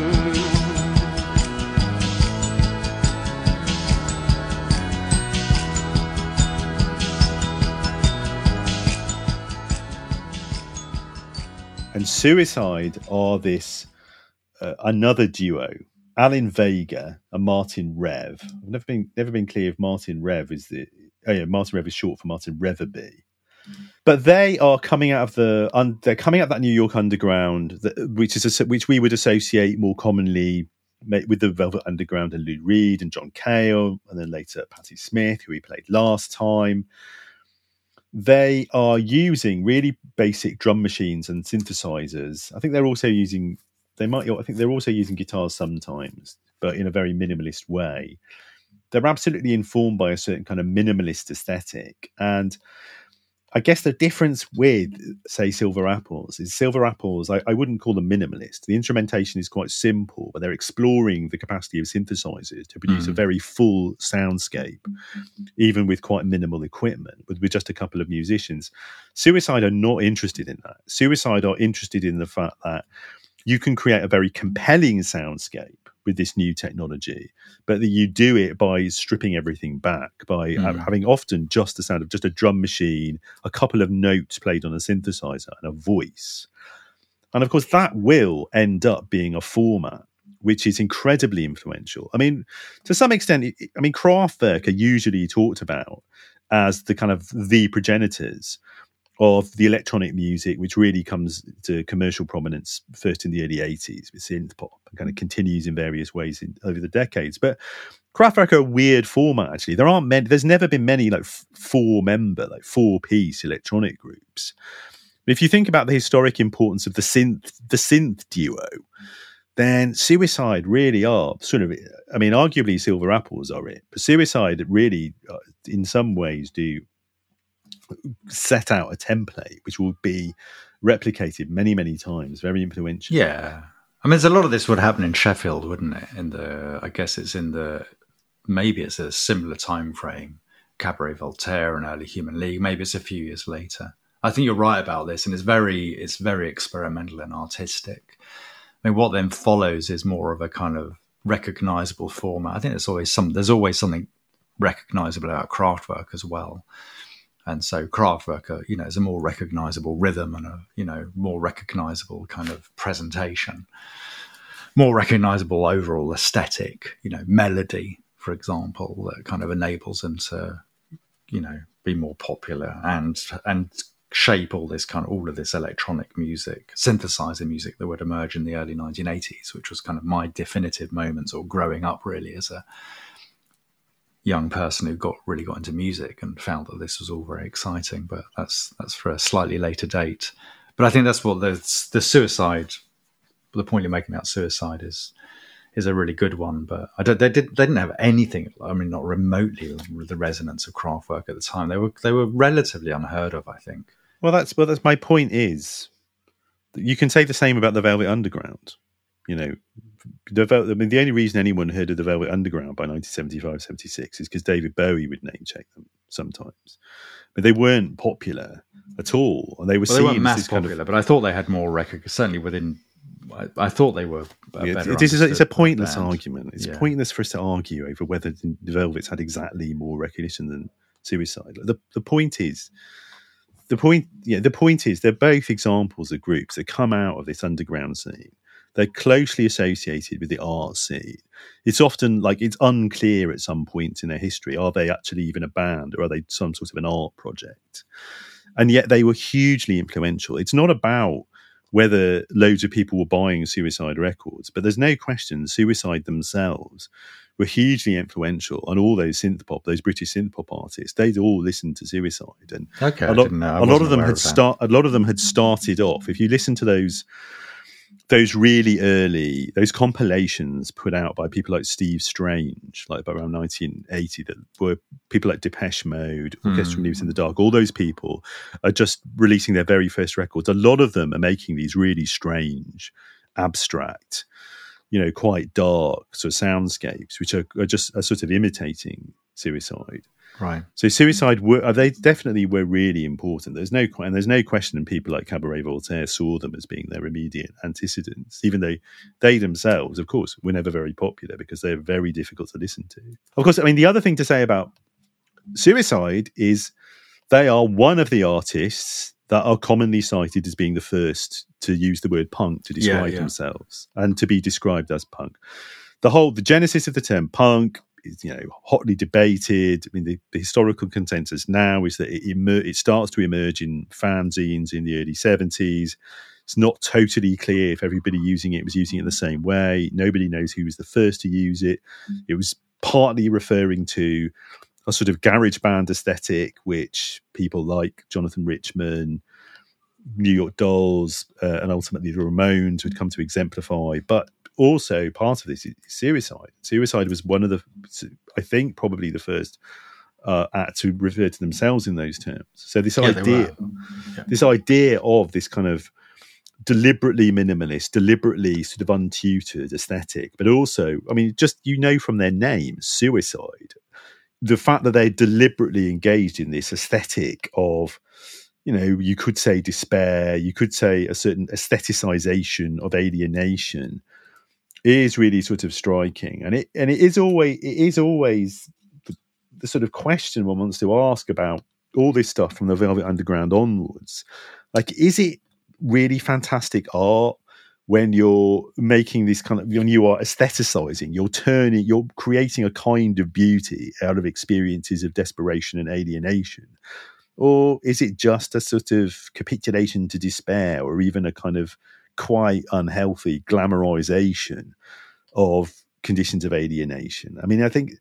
And Suicide are this uh, another duo, Alan Vega and Martin Rev. I've never been never been clear if Martin Rev is the oh yeah Martin Rev is short for Martin Reverby, but they are coming out of the un, they're coming out of that New York underground, that, which is a, which we would associate more commonly with the Velvet Underground and Lou Reed and John Cale, and then later Patti Smith, who we played last time. They are using really basic drum machines and synthesizers. I think they're also using, they might, I think they're also using guitars sometimes, but in a very minimalist way. They're absolutely informed by a certain kind of minimalist aesthetic. And I guess the difference with, say, Silver Apples is Silver Apples, I, I wouldn't call them minimalist. The instrumentation is quite simple, but they're exploring the capacity of synthesizers to produce mm. a very full soundscape, even with quite minimal equipment, with, with just a couple of musicians. Suicide are not interested in that. Suicide are interested in the fact that you can create a very compelling soundscape with this new technology, but that you do it by stripping everything back, by mm. having often just the sound of just a drum machine, a couple of notes played on a synthesizer, and a voice. And of course, that will end up being a format which is incredibly influential. I mean, to some extent, I mean, Kraftwerk are usually talked about as the kind of the progenitors of the electronic music, which really comes to commercial prominence first in the early eighties with synth pop and kind of continues in various ways in, over the decades. But Kraftwerk are a weird format, actually. There aren't many, there's never been many like four member, like four piece electronic groups. But if you think about the historic importance of the synth, the synth duo, then Suicide really are sort of, I mean, arguably Silver Apples are it, but Suicide really, uh, in some ways, do set out a template which will be replicated many, many times, very influential. Yeah. I mean, there's a lot of this would happen in Sheffield, wouldn't it? In the, I guess it's in the, maybe it's a similar time frame, Cabaret Voltaire and early Human League. Maybe it's a few years later. I think you're right about this, and it's very, it's very experimental and artistic. I mean, what then follows is more of a kind of recognizable format. I think there's always some, there's always something recognizable about Kraftwerk as well. And so Kraftwerk, you know, is a more recognizable rhythm and a, you know, more recognizable kind of presentation, more recognizable overall aesthetic, you know, melody, for example, that kind of enables them to, you know, be more popular and, and shape all this kind of, all of this electronic music, synthesizer music that would emerge in the early nineteen eighties, which was kind of my definitive moments or growing up really as a young person who got really got into music and found that this was all very exciting. But that's that's for a slightly later date. But I think that's what the the suicide, the point you're making about suicide is is a really good one. But I don't, they did they didn't have anything. I mean, not remotely the resonance of Kraftwerk at the time. They were they were relatively unheard of, I think. Well, that's well, that's my point. Is you can say the same about the Velvet Underground. You know, the, I mean, the only reason anyone heard of the Velvet Underground by nineteen seventy-five, seventy-six is because David Bowie would name check them sometimes. But they weren't popular at all. And they were well, seen they weren't mass as popular, kind of, but I thought they had more record. Certainly within, I, I thought they were. A yeah, better it is, it's a pointless band. argument. It's Yeah. pointless for us to argue over whether the Velvets had exactly more recognition than Suicide. The the point is. The point, yeah, the point is they're both examples of groups that come out of this underground scene. They're closely associated with the art scene. It's often like it's unclear at some points in their history, are they actually even a band or are they some sort of an art project? And yet they were hugely influential. It's not about whether loads of people were buying Suicide records, but there's no question Suicide themselves were hugely influential on all those synth pop, those British synth pop artists. They'd all listened to Suicide, and Okay, a I lot, didn't know. I a lot wasn't of them aware had of that. start. A lot of them had started off. If you listen to those, those really early, those compilations put out by people like Steve Strange, like by around nineteen eighty, that were people like Depeche Mode, Orchestra Hmm. News in the Dark. All those people are just releasing their very first records. A lot of them are making these really strange, abstract, you know, quite dark sort of soundscapes, which are, are just are sort of imitating Suicide. Right. So Suicide were they definitely were really important. There's no and there's no question people like Cabaret Voltaire saw them as being their immediate antecedents, even though they themselves, of course, were never very popular because they're very difficult to listen to. Of course, I mean the other thing to say about Suicide is they are one of the artists that are commonly cited as being the first to use the word punk to describe Yeah, yeah. themselves and to be described as punk. The whole, the genesis of the term punk is, you know, hotly debated. I mean, the, the historical consensus now is that it, emer- it starts to emerge in fanzines in the early seventies. It's not totally clear if everybody using it was using it the same way. Nobody knows who was the first to use it. It was partly referring to a sort of garage band aesthetic, which people like Jonathan Richman, New York Dolls, uh, and ultimately the Ramones would come to exemplify. But also part of this is Suicide. Suicide was one of the, I think, probably the first uh, act to refer to themselves in those terms. So this Yeah, they idea, were. Yeah. this idea of this kind of deliberately minimalist, deliberately sort of untutored aesthetic, but also, I mean, just, you know, from their name, Suicide, the fact that they're deliberately engaged in this aesthetic of, you know, you could say despair, you could say a certain aestheticization of alienation, is really sort of striking. And it and it is always it is always the, the sort of question one wants to ask about all this stuff from the Velvet Underground onwards. Like, is it really fantastic art when you're making this kind of, when you are aestheticizing, you're turning, you're creating a kind of beauty out of experiences of desperation and alienation? Or is it just a sort of capitulation to despair, or even a kind of quite unhealthy glamorization of conditions of alienation? I mean, I think,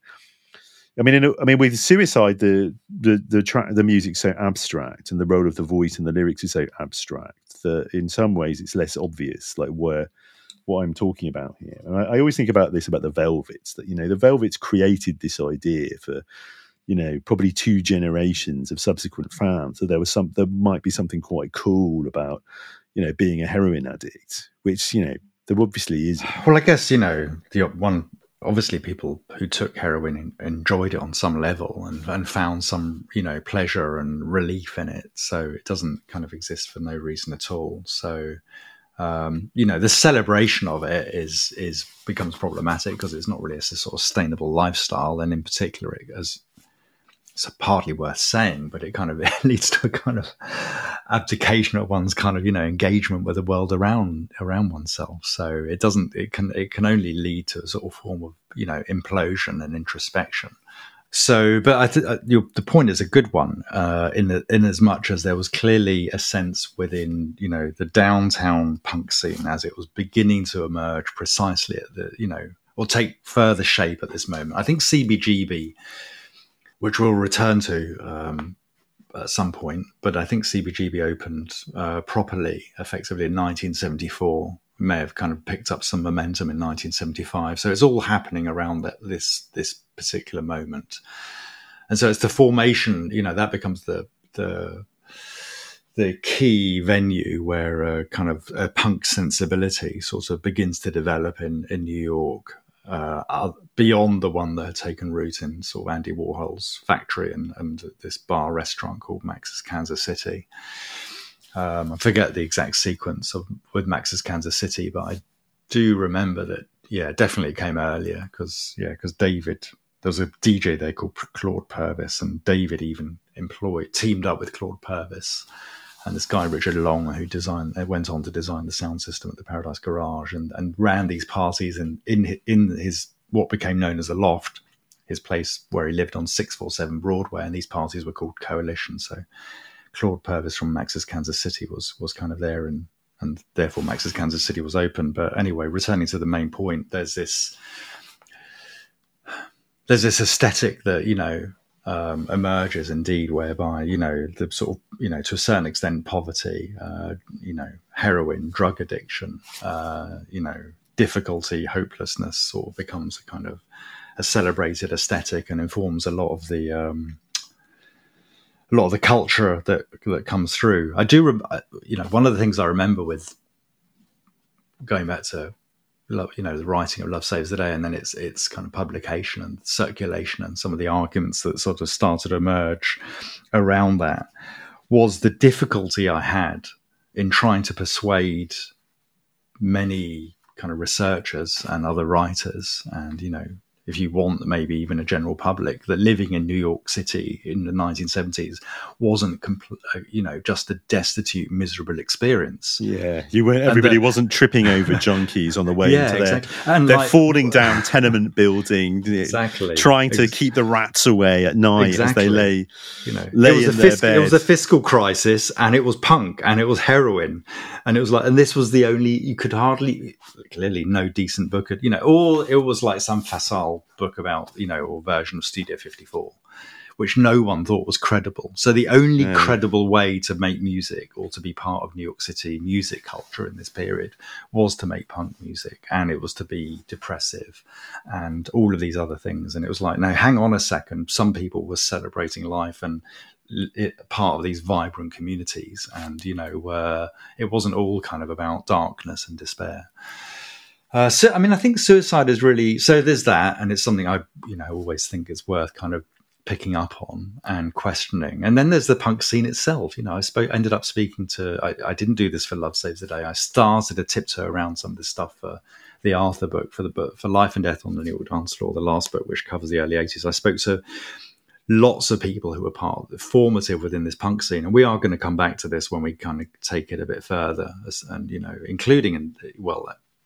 I mean, in a, I mean, with Suicide, the the the track, the music's so abstract, and the role of the voice and the lyrics is so abstract that in some ways it's less obvious, like where what I'm talking about here. And I, I always think about this about the Velvets, that, you know, the Velvets created this idea for, you know, probably two generations of subsequent fans. So there was some, there might be something quite cool about, you know, being a heroin addict, which, you know, There obviously is. Well, I guess, you know, the one, obviously people who took heroin enjoyed it on some level and, and found some, you know, pleasure and relief in it. So it doesn't kind of exist for no reason at all. So, um, you know, the celebration of it is, is becomes problematic because it's not really a sort of sustainable lifestyle. And in particular, it has, it's partly worth saying, but it kind of it leads to a kind of abdication of one's kind of, you know, engagement with the world around around oneself. So it doesn't, it can it can only lead to a sort of form of, you know, implosion and introspection. So, but I think uh, the point is a good one, uh, in the, in as much as there was clearly a sense within, you know, the downtown punk scene as it was beginning to emerge precisely at the, you know, or take further shape at this moment. I think C B G B, which we'll return to um, at some point, but I think C B G B opened uh, properly, effectively in nineteen seventy-four. We may have kind of picked up some momentum in nineteen seventy-five. So it's all happening around that, this this particular moment, and so it's the formation. You know, that becomes the the the key venue where a kind of a punk sensibility sort of begins to develop in in New York. Uh, beyond the one that had taken root in sort of Andy Warhol's factory and, and this bar restaurant called Max's Kansas City. Um, I forget the exact sequence of with Max's Kansas City, but I do remember that, yeah, definitely came earlier because, yeah, because David, there was a D J there called Claude Purvis, and David even employed, teamed up with Claude Purvis and this guy, Richard Long, who designed, went on to design the sound system at the Paradise Garage and, and ran these parties in, in, in his, what became known as the Loft, his place where he lived on six forty-seven Broadway. And these parties were called Coalition. So Claude Purvis from Max's Kansas City was, was kind of there, and, and therefore Max's Kansas City was open. But anyway, returning to the main point, there's this, there's this aesthetic that, you know, Um, emerges indeed, whereby, you know, the sort of, you know, to a certain extent, poverty, uh, you know, heroin, drug addiction, uh, you know, difficulty, hopelessness sort of becomes a kind of a celebrated aesthetic and informs a lot of the, um, a lot of the culture that, that comes through. I do, rem- you know, one of the things I remember with going back to, Love, you know, the writing of Love Saves the Day, and then its its kind of publication and circulation, and some of the arguments that sort of started to emerge around that, was the difficulty I had in trying to persuade many kind of researchers and other writers, and, you know, if you want, maybe even a general public, that living in New York City in the nineteen seventies wasn't, compl- you know, just a destitute, miserable experience. Yeah, you were. Everybody the, wasn't tripping over junkies on the way yeah, into there. Exactly. And they're like, falling down tenement buildings, exactly, trying to Ex- keep the rats away at night exactly. as they lay, you know, lay it was in a their fisc- bed. It was a fiscal crisis, and it was punk, and it was heroin, and it was like, and this was the only, you could hardly, clearly no decent book, you know, or it was like some facile book about, you know, or version of Studio fifty-four, which no one thought was credible. So the only yeah. credible way to make music or to be part of New York City music culture in this period was to make punk music, and it was to be depressive and all of these other things. And it was like, no, hang on a second. Some people were celebrating life and it, part of these vibrant communities, and, you know, uh, it wasn't all kind of about darkness and despair. Uh, so, I mean, I think suicide is really, so there's that, and it's something I, you know, always think is worth kind of picking up on and questioning. And then there's the punk scene itself. You know, I spoke, ended up speaking to, I, I didn't do this for Love Saves the Day. I started to tiptoe around some of this stuff for the Arthur book, for the book, for Life and Death on the New York Dance Floor, the last book, which covers the early eighties. I spoke to lots of people who were part of the formative within this punk scene. And we are going to come back to this when we kind of take it a bit further, and, you know, including, in, well,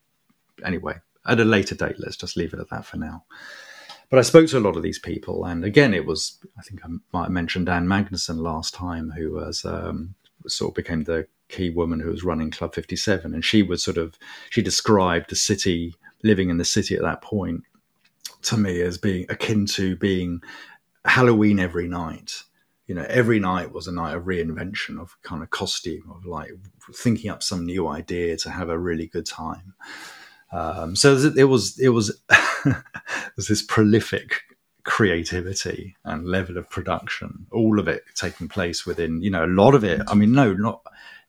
anyway, at a later date, let's just leave it at that for now. But I spoke to a lot of these people, and again, it was, I think I might have mentioned Anne Magnuson last time, who was um, sort of became the key woman who was running Club fifty-seven, and she was sort of, she described the city, living in the city at that point, to me as being akin to being Halloween every night. You know, every night was a night of reinvention, of kind of costume, of like thinking up some new idea to have a really good time. Um, so it was, it was, it was this prolific creativity and level of production, all of it taking place within, you know, a lot of it. I mean, no, not,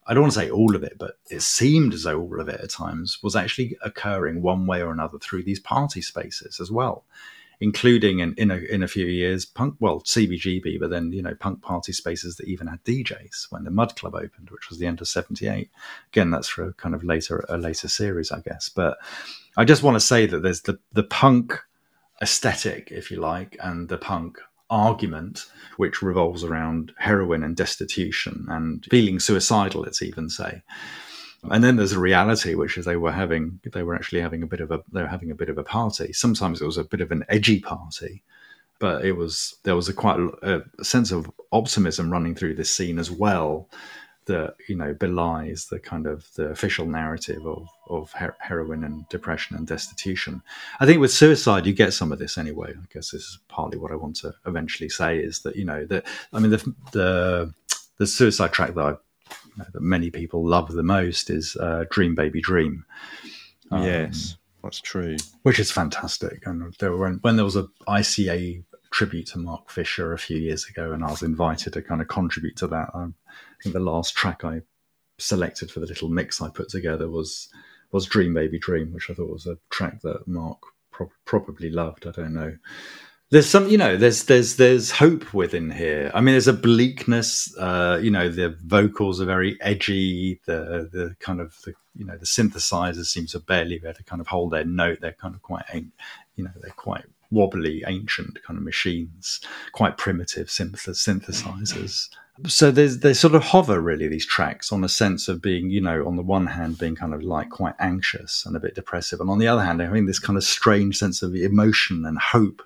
I don't want to say all of it, but it seemed as though all of it at times was actually occurring one way or another through these party spaces as well, including in, in, a, in a few years, punk, well, C B G B, but then, you know, punk party spaces that even had D Js when the Mud Club opened, which was the end of seventy-eight. Again, that's for a kind of later, a later series, I guess. But I just want to say that there's the, the punk aesthetic, if you like, and the punk argument, which revolves around heroin and destitution and feeling suicidal, let's even say. And then there's a reality, which is they were having, they were actually having a bit of a, they were having a bit of a party. Sometimes it was a bit of an edgy party, but it was, there was a quite a, a sense of optimism running through this scene as well, that, you know, belies the kind of the official narrative of, of her- heroin and depression and destitution. I think with Suicide, you get some of this anyway. I guess this is partly what I want to eventually say is that, you know, that, I mean, the, the, the Suicide track that I, you know, that many people love the most is uh, Dream Baby Dream. Um, yes, that's true. Which is fantastic. And there were, when there was a I C A tribute to Mark Fisher a few years ago, and I was invited to kind of contribute to that. I think the last track I selected for the little mix I put together was was Dream Baby Dream, which I thought was a track that Mark pro- probably loved. I don't know. There's some, you know, there's there's there's hope within here. I mean, there's a bleakness. Uh, you know, the vocals are very edgy. The the kind of the you know the synthesizers seem to barely be able to kind of hold their note. They're kind of quite, you know, they're quite wobbly, ancient kind of machines, quite primitive synth- synthesizers. So there's they sort of hover really, these tracks, on a sense of being, you know, on the one hand being kind of like quite anxious and a bit depressive, and on the other hand having this kind of strange sense of emotion and hope,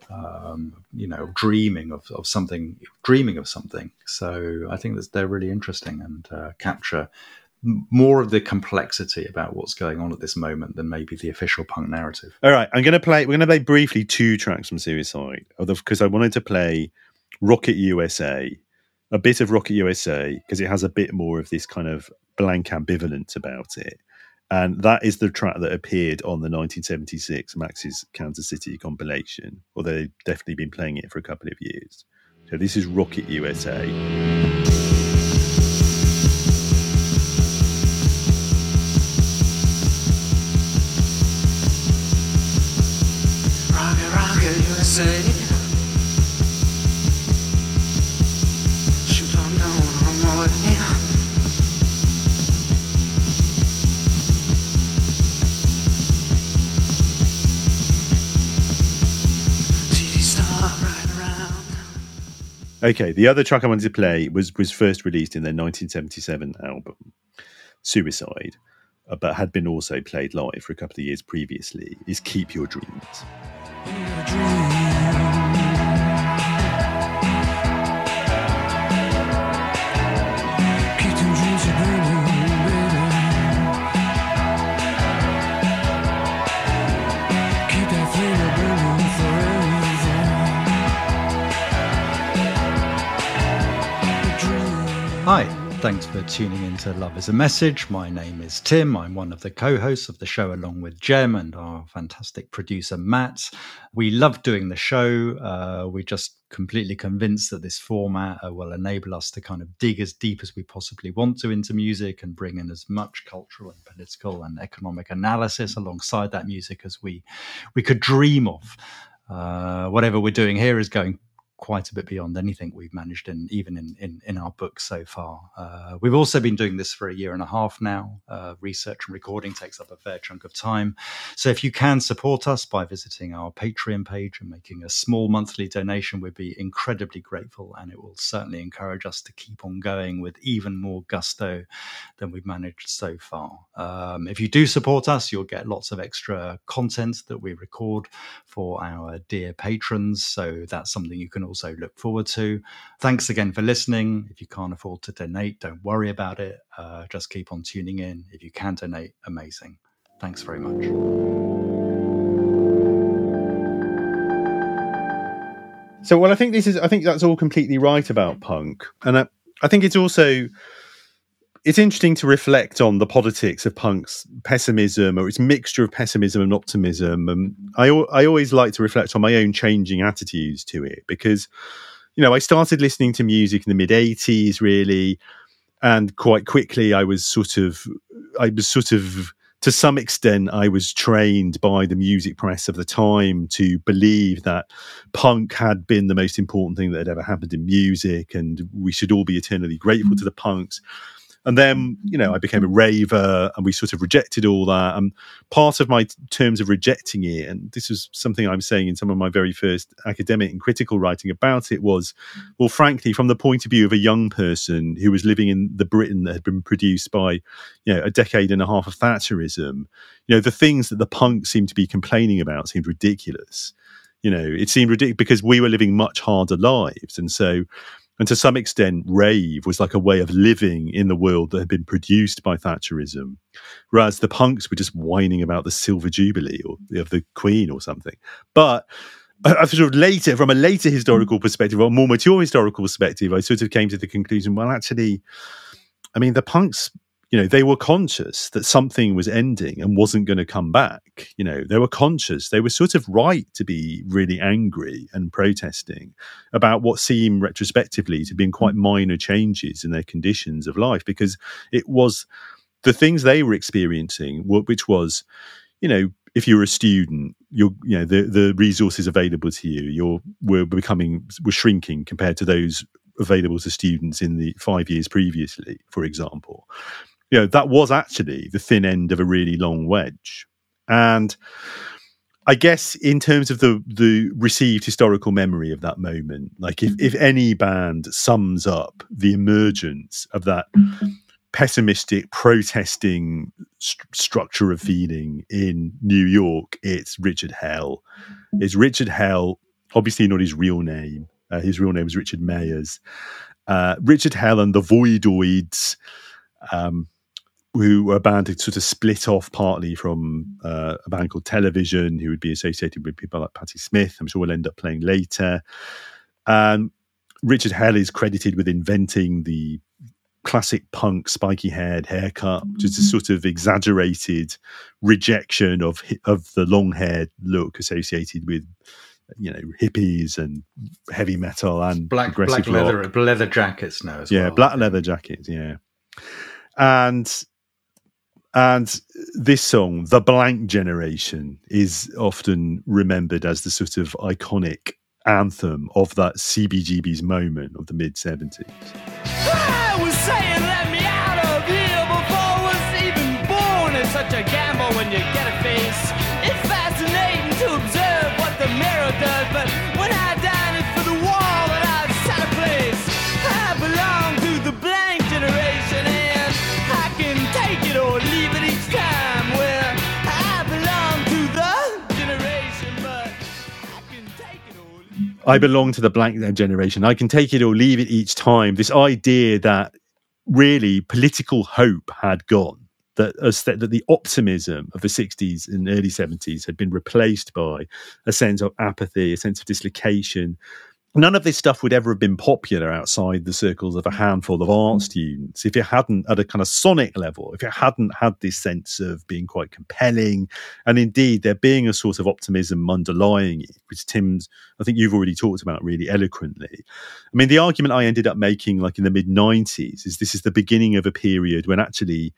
um, you know, dreaming of, of something, dreaming of something. So I think that they're really interesting and uh, capture more of the complexity about what's going on at this moment than maybe the official punk narrative. All right, I'm going to play. We're going to play briefly two tracks from Suicide, because I wanted to play Rocket U S A, a bit of Rocket U S A, because it has a bit more of this kind of blank ambivalence about it, and that is the track that appeared on the nineteen seventy-six Max's Kansas City compilation. Although they've definitely been playing it for a couple of years. So this is Rocket U S A. U S A, shoot on down on my way. T V star right around. Okay, the other track I wanted to play was was first released in their nineteen seventy-seven album, Suicide, uh, but had been also played live for a couple of years previously, is Keep Your Dreams. Hi, thanks for tuning in to Love is a Message. My name is Tim. I'm one of the co-hosts of the show along with Jem and our fantastic producer Matt. We love doing the show. Uh, we're just completely convinced that this format uh, will enable us to kind of dig as deep as we possibly want to into music and bring in as much cultural and political and economic analysis alongside that music as we we could dream of. Uh, whatever we're doing here is going quite a bit beyond anything we've managed in even in, in, in our books so far. Uh, we've also been doing this for a year and a half now. Uh, research and recording takes up a fair chunk of time. So if you can support us by visiting our Patreon page and making a small monthly donation, we'd be incredibly grateful, and it will certainly encourage us to keep on going with even more gusto than we've managed so far. Um, if you do support us, you'll get lots of extra content that we record for our dear patrons. So that's something you can also look forward to. Thanks again for listening. If you can't afford to donate, don't worry about it. Uh, just keep on tuning in. If you can donate, amazing. Thanks very much. So, well, I think this is, I think that's all completely right about punk. And I, I think it's also, it's interesting to reflect on the politics of punk's pessimism, or its mixture of pessimism and optimism. And I, I always like to reflect on my own changing attitudes to it, because, you know, I started listening to music in the mid eighties, really. and quite quickly I was sort of, I was sort of, to some extent, I was trained by the music press of the time to believe that punk had been the most important thing that had ever happened in music, and we should all be eternally grateful to the punks. And then, you know, I became a raver, and we sort of rejected all that. And part of my t- terms of rejecting it, and this was something I'm saying in some of my very first academic and critical writing about it, was, well, frankly, from the point of view of a young person who was living in the Britain that had been produced by, you know, a decade and a half of Thatcherism, you know, the things that the punks seemed to be complaining about seemed ridiculous. You know, it seemed ridiculous because we were living much harder lives. And so, and to some extent, rave was like a way of living in the world that had been produced by Thatcherism, whereas the punks were just whining about the Silver Jubilee or of the Queen or something. But I sort of later, from a later historical perspective, or a more mature historical perspective, I sort of came to the conclusion, well, actually, I mean, the punks, you know, they were conscious that something was ending and wasn't going to come back. You know, they were conscious. They were sort of right to be really angry and protesting about what seemed retrospectively to have been quite minor changes in their conditions of life, because it was the things they were experiencing, which was, you know, if you're a student, you're, you know, the, the resources available to you, you're, were becoming, were shrinking compared to those available to students in the five years previously, for example. You know, that was actually the thin end of a really long wedge. And I guess in terms of the the received historical memory of that moment, like if, if any band sums up the emergence of that pessimistic, protesting st- structure of feeling in New York, it's Richard Hell. It's Richard Hell, obviously not his real name. Uh, his real name was Richard Mayers. Uh, Richard Hell and the Voidoids, um, who were a band that sort of split off partly from uh, a band called Television, who would be associated with people like Patti Smith. I'm sure we'll end up playing later. Um, Richard Hell is credited with inventing the classic punk spiky-haired haircut, which is a sort of exaggerated rejection of of the long-haired look associated with, you know, hippies and heavy metal and black progressive black leather rock. leather jackets now as yeah, well. Yeah, black leather jackets. Yeah, and. And this song, The Blank Generation, is often remembered as the sort of iconic anthem of that C B G B's moment of the mid-seventies. I was saying, let me out of here before I was even born. It's such a gamble when you get a face. It's fascinating to observe what the mirror does, but when I dine it for the wall that I've set a place, I belong to the blank generation, and I can take it or leave it each time. Well, I belong to the generation, but I can take it or leave it. I belong to the blank generation. I can take it or leave it each time. This idea that really political hope had gone, that, that the optimism of the sixties and early seventies had been replaced by a sense of apathy, a sense of dislocation. None of this stuff would ever have been popular outside the circles of a handful of art students if it hadn't, at a kind of sonic level, if it hadn't had this sense of being quite compelling, and indeed there being a sort of optimism underlying it, which Tim's, I think you've already talked about really eloquently. I mean, the argument I ended up making, like in the mid nineties, is this is the beginning of a period when actually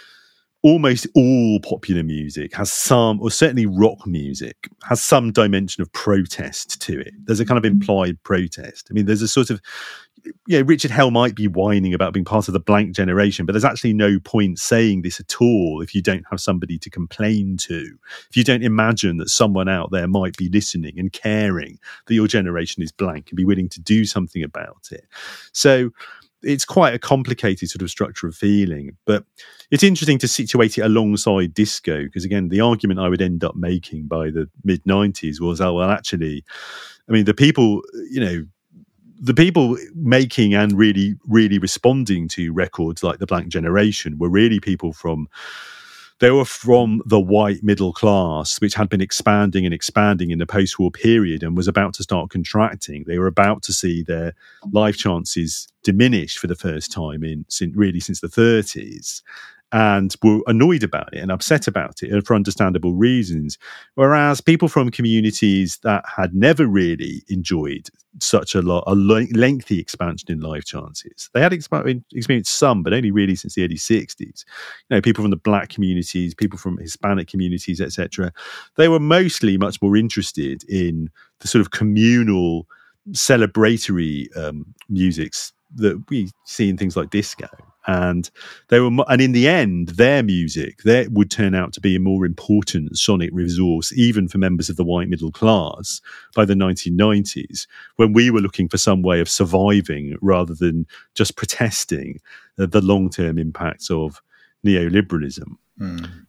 almost all popular music has some, or certainly rock music, has some dimension of protest to it. There's a kind of implied protest. I mean, there's a sort of, you know, Richard Hell might be whining about being part of the blank generation, but there's actually no point saying this at all if you don't have somebody to complain to, if you don't imagine that someone out there might be listening and caring that your generation is blank and be willing to do something about it. So it's quite a complicated sort of structure of feeling, but it's interesting to situate it alongside disco, because again, the argument I would end up making by the mid nineties was, oh, well, actually, I mean, the people, you know, the people making and really, really responding to records like The Blank Generation were really people from, they were from the white middle class, which had been expanding and expanding in the post-war period and was about to start contracting. They were about to see their life chances diminish for the first time in, really since the thirties. and were annoyed about it and upset about it, and for understandable reasons. Whereas people from communities that had never really enjoyed such a lot, a lengthy expansion in life chances, they had exp- experienced some, but only really since the early sixties. You know, people from the black communities, people from Hispanic communities, et cetera. They were mostly much more interested in the sort of communal, celebratory um, musics that we see in things like disco. And they were, and in the end, their music there would turn out to be a more important sonic resource, even for members of the white middle class, by the nineteen nineties, when we were looking for some way of surviving rather than just protesting the, the long-term impacts of neoliberalism. Mm.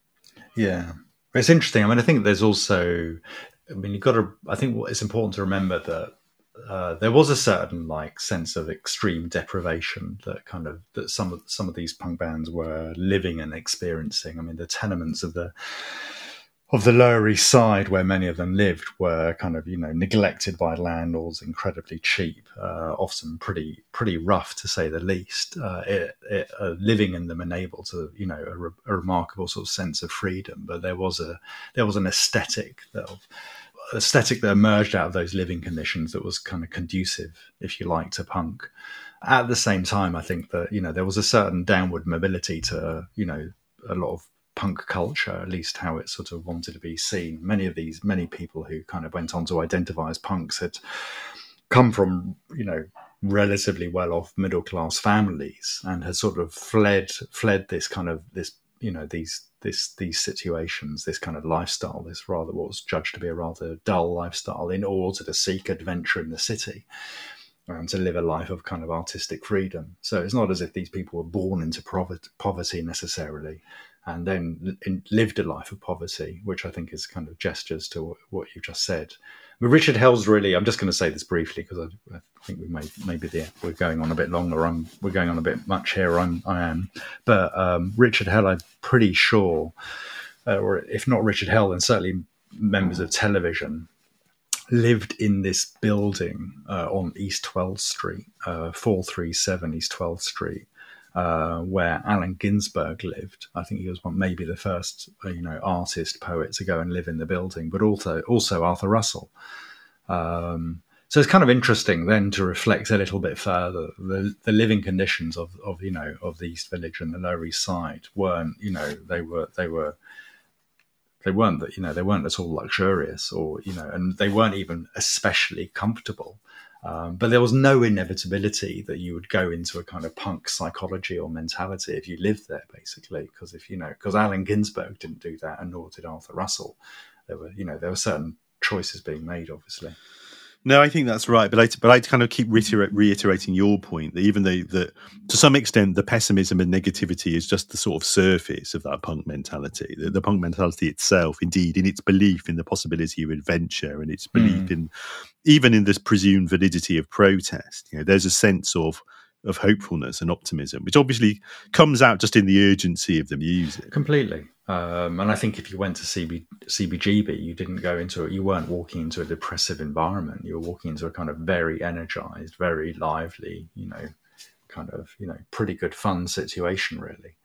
Yeah, it's interesting. I mean, I think there's also, I mean, you've got to. I think it's important to remember that. Uh, there was a certain like sense of extreme deprivation that kind of that some of some of these punk bands were living and experiencing. I mean, the tenements of the of the Lower East Side, where many of them lived, were kind of you know neglected by landlords, incredibly cheap, uh, often pretty pretty rough to say the least. Uh, it, it, uh, living in them enabled to you know a, re- a remarkable sort of sense of freedom, but there was a there was an aesthetic that. Of, aesthetic that emerged out of those living conditions that was kind of conducive, if you like, to punk. At the same time, I think that, you know, there was a certain downward mobility to, you know, a lot of punk culture, at least how it sort of wanted to be seen. Many of these, many people who kind of went on to identify as punks had come from, you know, relatively well-off middle-class families and had sort of fled, fled this kind of, this, you know, these this these situations, this kind of lifestyle, this rather what was judged to be a rather dull lifestyle, in order to seek adventure in the city and to live a life of kind of artistic freedom. So it's not as if these people were born into poverty necessarily and then lived a life of poverty, which I think is kind of gestures to what you just said. But Richard Hell's really, I'm just going to say this briefly because I, I think we may maybe the, we're going on a bit longer. I'm we're going on a bit much here. I'm I am, but um, Richard Hell, I'm pretty sure, uh, or if not Richard Hell, then certainly members of Television lived in this building uh, on East twelfth Street, uh, four thirty-seven East twelfth Street. Uh, where Allen Ginsberg lived. I think he was one, maybe the first, you know, artist, poet to go and live in the building, but also also Arthur Russell. Um, so it's kind of interesting then to reflect a little bit further. The, the living conditions of, of, you know, of the East Village and the Lower East Side weren't, you know, they were they were they weren't that, you know, they weren't at all luxurious or, you know, and they weren't even especially comfortable. Um, but there was no inevitability that you would go into a kind of punk psychology or mentality if you lived there, basically. Because if you know, because Allen Ginsberg didn't do that, and nor did Arthur Russell. There were, you know, there were certain choices being made, obviously. No, I think that's right, but I but I kind of keep reiter- reiterating your point that even though that to some extent the pessimism and negativity is just the sort of surface of that punk mentality. The, the punk mentality itself, indeed, in its belief in the possibility of adventure and its belief mm. in even in this presumed validity of protest, you know, there's a sense of of hopefulness and optimism, which obviously comes out just in the urgency of the music. Completely. Um, and I think if you went to C B, C B G B, you didn't go into it, you weren't walking into a depressive environment. You were walking into a kind of very energized, very lively, you know, kind of, you know, pretty good fun situation, really.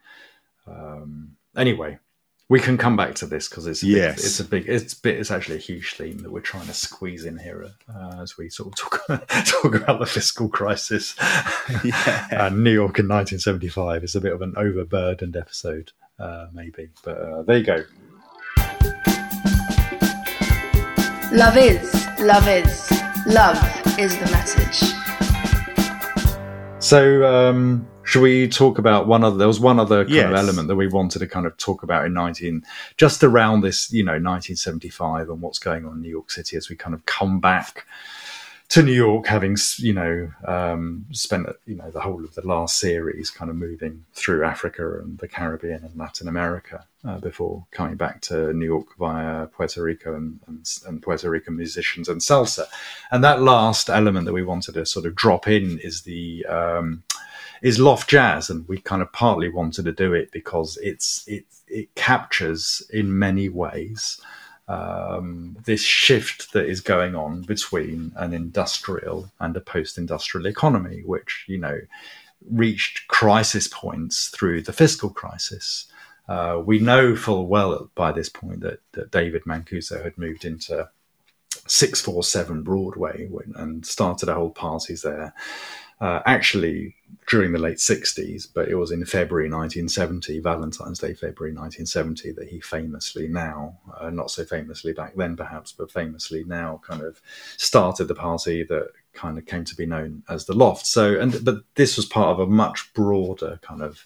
Um, anyway, we can come back to this because it's, yes. it's a big, it's bit, it's actually a huge theme that we're trying to squeeze in here uh, as we sort of talk, talk about the fiscal crisis. Yeah. And New York in nineteen seventy-five is a bit of an overburdened episode. Uh, maybe, but uh, there you go. Love is, love is, love is the message. So, um, should we talk about one other? There was one other kind yes. of element that we wanted to kind of talk about in nineteen, just around this, you know, nineteen seventy-five and what's going on in New York City as we kind of come back to New York, having, you know, um, spent, you know, the whole of the last series kind of moving through Africa and the Caribbean and Latin America uh, before coming back to New York via Puerto Rico and, and, and Puerto Rican musicians and salsa. And that last element that we wanted to sort of drop in is the um, is loft jazz, and we kind of partly wanted to do it because it's it it captures in many ways Um, this shift that is going on between an industrial and a post-industrial economy, which, you know, reached crisis points through the fiscal crisis. Uh, we know full well by this point that, that David Mancuso had moved into six forty-seven Broadway and started a whole parties there. Uh, actually, during the late sixties, but it was in February nineteen seventy, Valentine's Day, February nineteen seventy, that he famously now, uh, not so famously back then perhaps, but famously now kind of started the party that kind of came to be known as the Loft. So, and but this was part of a much broader kind of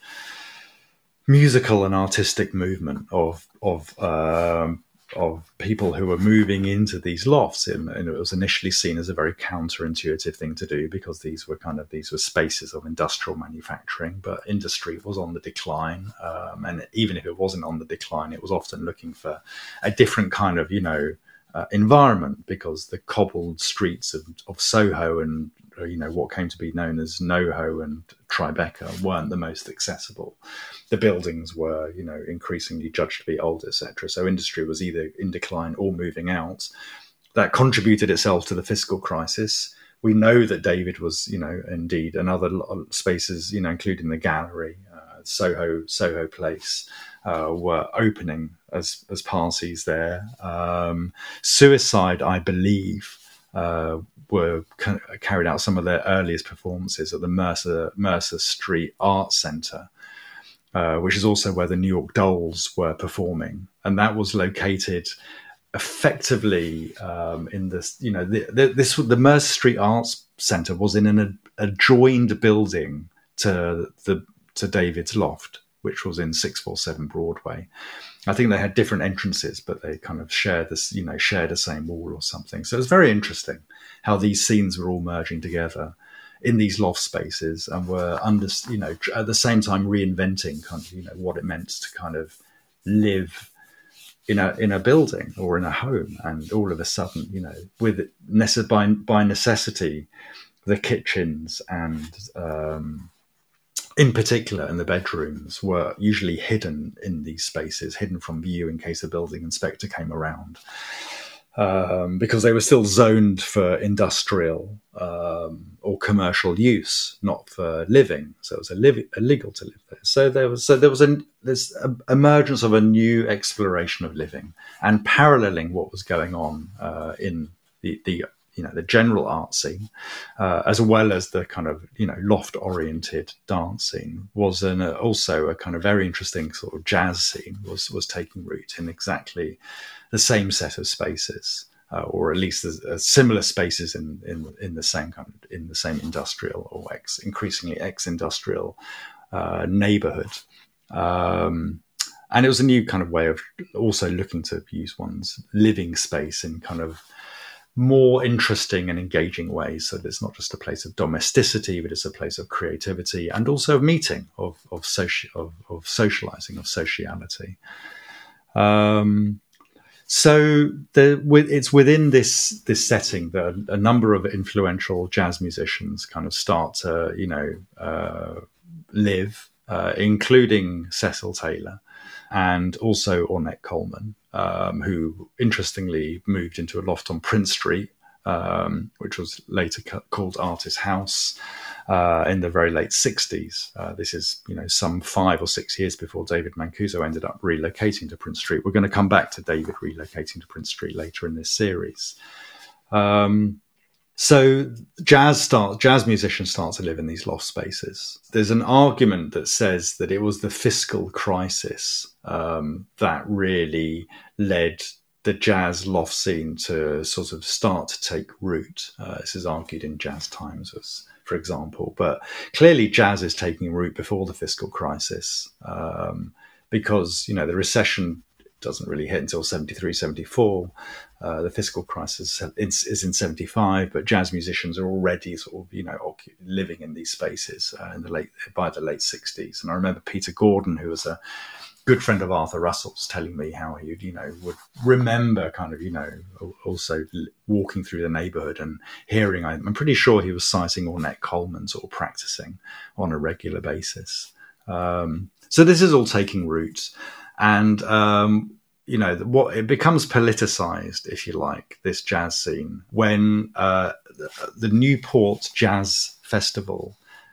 musical and artistic movement of of um, of people who were moving into these lofts, and, and it was initially seen as a very counterintuitive thing to do because these were kind of these were spaces of industrial manufacturing, but industry was on the decline, um, and even if it wasn't on the decline, it was often looking for a different kind of you know uh, environment, because the cobbled streets of, of Soho and you know what came to be known as NoHo and Tribeca weren't the most accessible. The buildings were, you know, increasingly judged to be old, et cetera. So industry was either in decline or moving out. That contributed itself to the fiscal crisis. We know that David was, you know, indeed, and other spaces, you know, including the gallery, uh, Soho, Soho Place, uh, were opening as as parties there. Um, Suicide, I believe, uh, were ca- carried out some of their earliest performances at the Mercer Mercer Street Arts Centre. Uh, which is also where the New York Dolls were performing, and that was located effectively um, in this. You know, the, the, this the Mercer Street Arts Centre was in an adjoined building to the to David's Loft, which was in six forty-seven Broadway. I think they had different entrances, but they kind of shared this, you know, shared the same wall or something. So it was very interesting how these scenes were all merging together in these loft spaces, and were under, you know, at the same time reinventing kind of, you know, what it meant to kind of live in a in a building or in a home. And all of a sudden, you know, with by by necessity, the kitchens and um, in particular in the bedrooms were usually hidden in these spaces, hidden from view in case a building inspector came around. Um, because they were still zoned for industrial um, or commercial use, not for living. So it was illi- illegal to live there. So there was so there was a this a, emergence of a new exploration of living, and paralleling what was going on uh, in the, the you know the general art scene, uh, as well as the kind of you know loft oriented dance scene, was an, uh, also a kind of very interesting sort of jazz scene was was taking root in exactly the same set of spaces, uh, or at least uh, similar spaces in, in in the same kind of, in the same industrial or ex, increasingly ex-industrial uh, neighborhood. Um, and it was a new kind of way of also looking to use one's living space in kind of more interesting and engaging ways. So it's not just a place of domesticity, but it's a place of creativity and also of meeting, of of, soci- of, of socializing, of sociality. Um, So the, it's within this this setting that a number of influential jazz musicians kind of start to, you know, uh, live, uh, including Cecil Taylor and also Ornette Coleman, um, who interestingly moved into a loft on Prince Street, um, which was later ca- called Artist House. Uh, in the very late sixties. Uh, this is, you know, some five or six years before David Mancuso ended up relocating to Prince Street. We're going to come back to David relocating to Prince Street later in this series. Um, so jazz start, jazz musicians start to live in these loft spaces. There's an argument that says that it was the fiscal crisis um, that really led the jazz loft scene to sort of start to take root. Uh, this is argued in Jazz Times as for example. But clearly jazz is taking root before the fiscal crisis um, because, you know, the recession doesn't really hit until seventy-three, seventy-four. Uh, the fiscal crisis is, is in seventy-five, but jazz musicians are already sort of, you know, living in these spaces uh, in the late by the late sixties. And I remember Peter Gordon, who was a good friend of Arthur Russell's, telling me how he, you know, would remember kind of, you know, also walking through the neighborhood and hearing, I'm pretty sure he was citing Ornette Coleman sort of practicing on a regular basis. Um, so this is all taking root. And, um, you know, what it becomes politicized, if you like, this jazz scene, when uh, the, the Newport Jazz Festival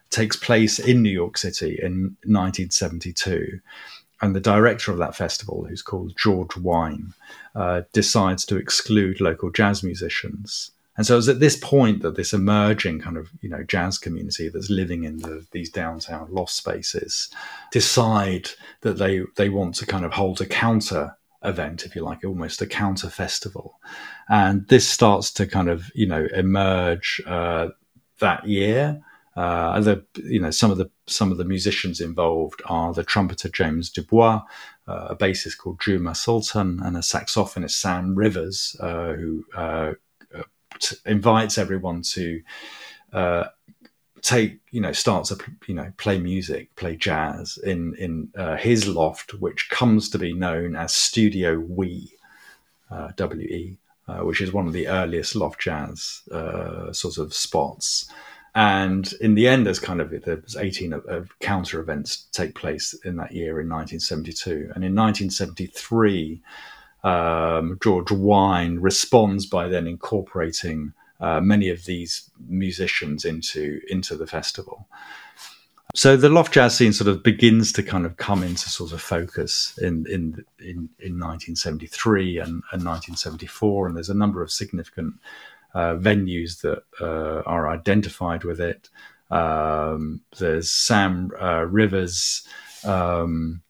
takes place in New York City in nineteen seventy-two. And the director of that festival, who's called George Wein, uh, decides to exclude local jazz musicians. And so it was at this point that this emerging kind of, you know, jazz community that's living in the, these downtown loft spaces decide that they, they want to kind of hold a counter event, if you like, almost a counter festival. And this starts to kind of, you know, emerge uh, that year. Uh, the, you know, some of the some of the musicians involved are the trumpeter James Dubois, uh, a bassist called Juma Sultan, and a saxophonist Sam Rivers, uh, who uh, t- invites everyone to uh, take, you know, starts to, you know, play music, play jazz in in uh, his loft, which comes to be known as Studio We, uh, W E, uh, which is one of the earliest loft jazz uh, sorts of spots. And in the end, there's kind of there's eighteen of, of counter events take place in that year in nineteen seventy-two, and in nineteen seventy-three, um, George Wein responds by then incorporating uh, many of these musicians into into the festival. So the loft jazz scene sort of begins to kind of come into sort of focus in in in, in nineteen seventy-three and, and nineteen seventy-four, and there's a number of significant Uh, venues that uh, are identified with it. Um, there's Sam uh, Rivers um,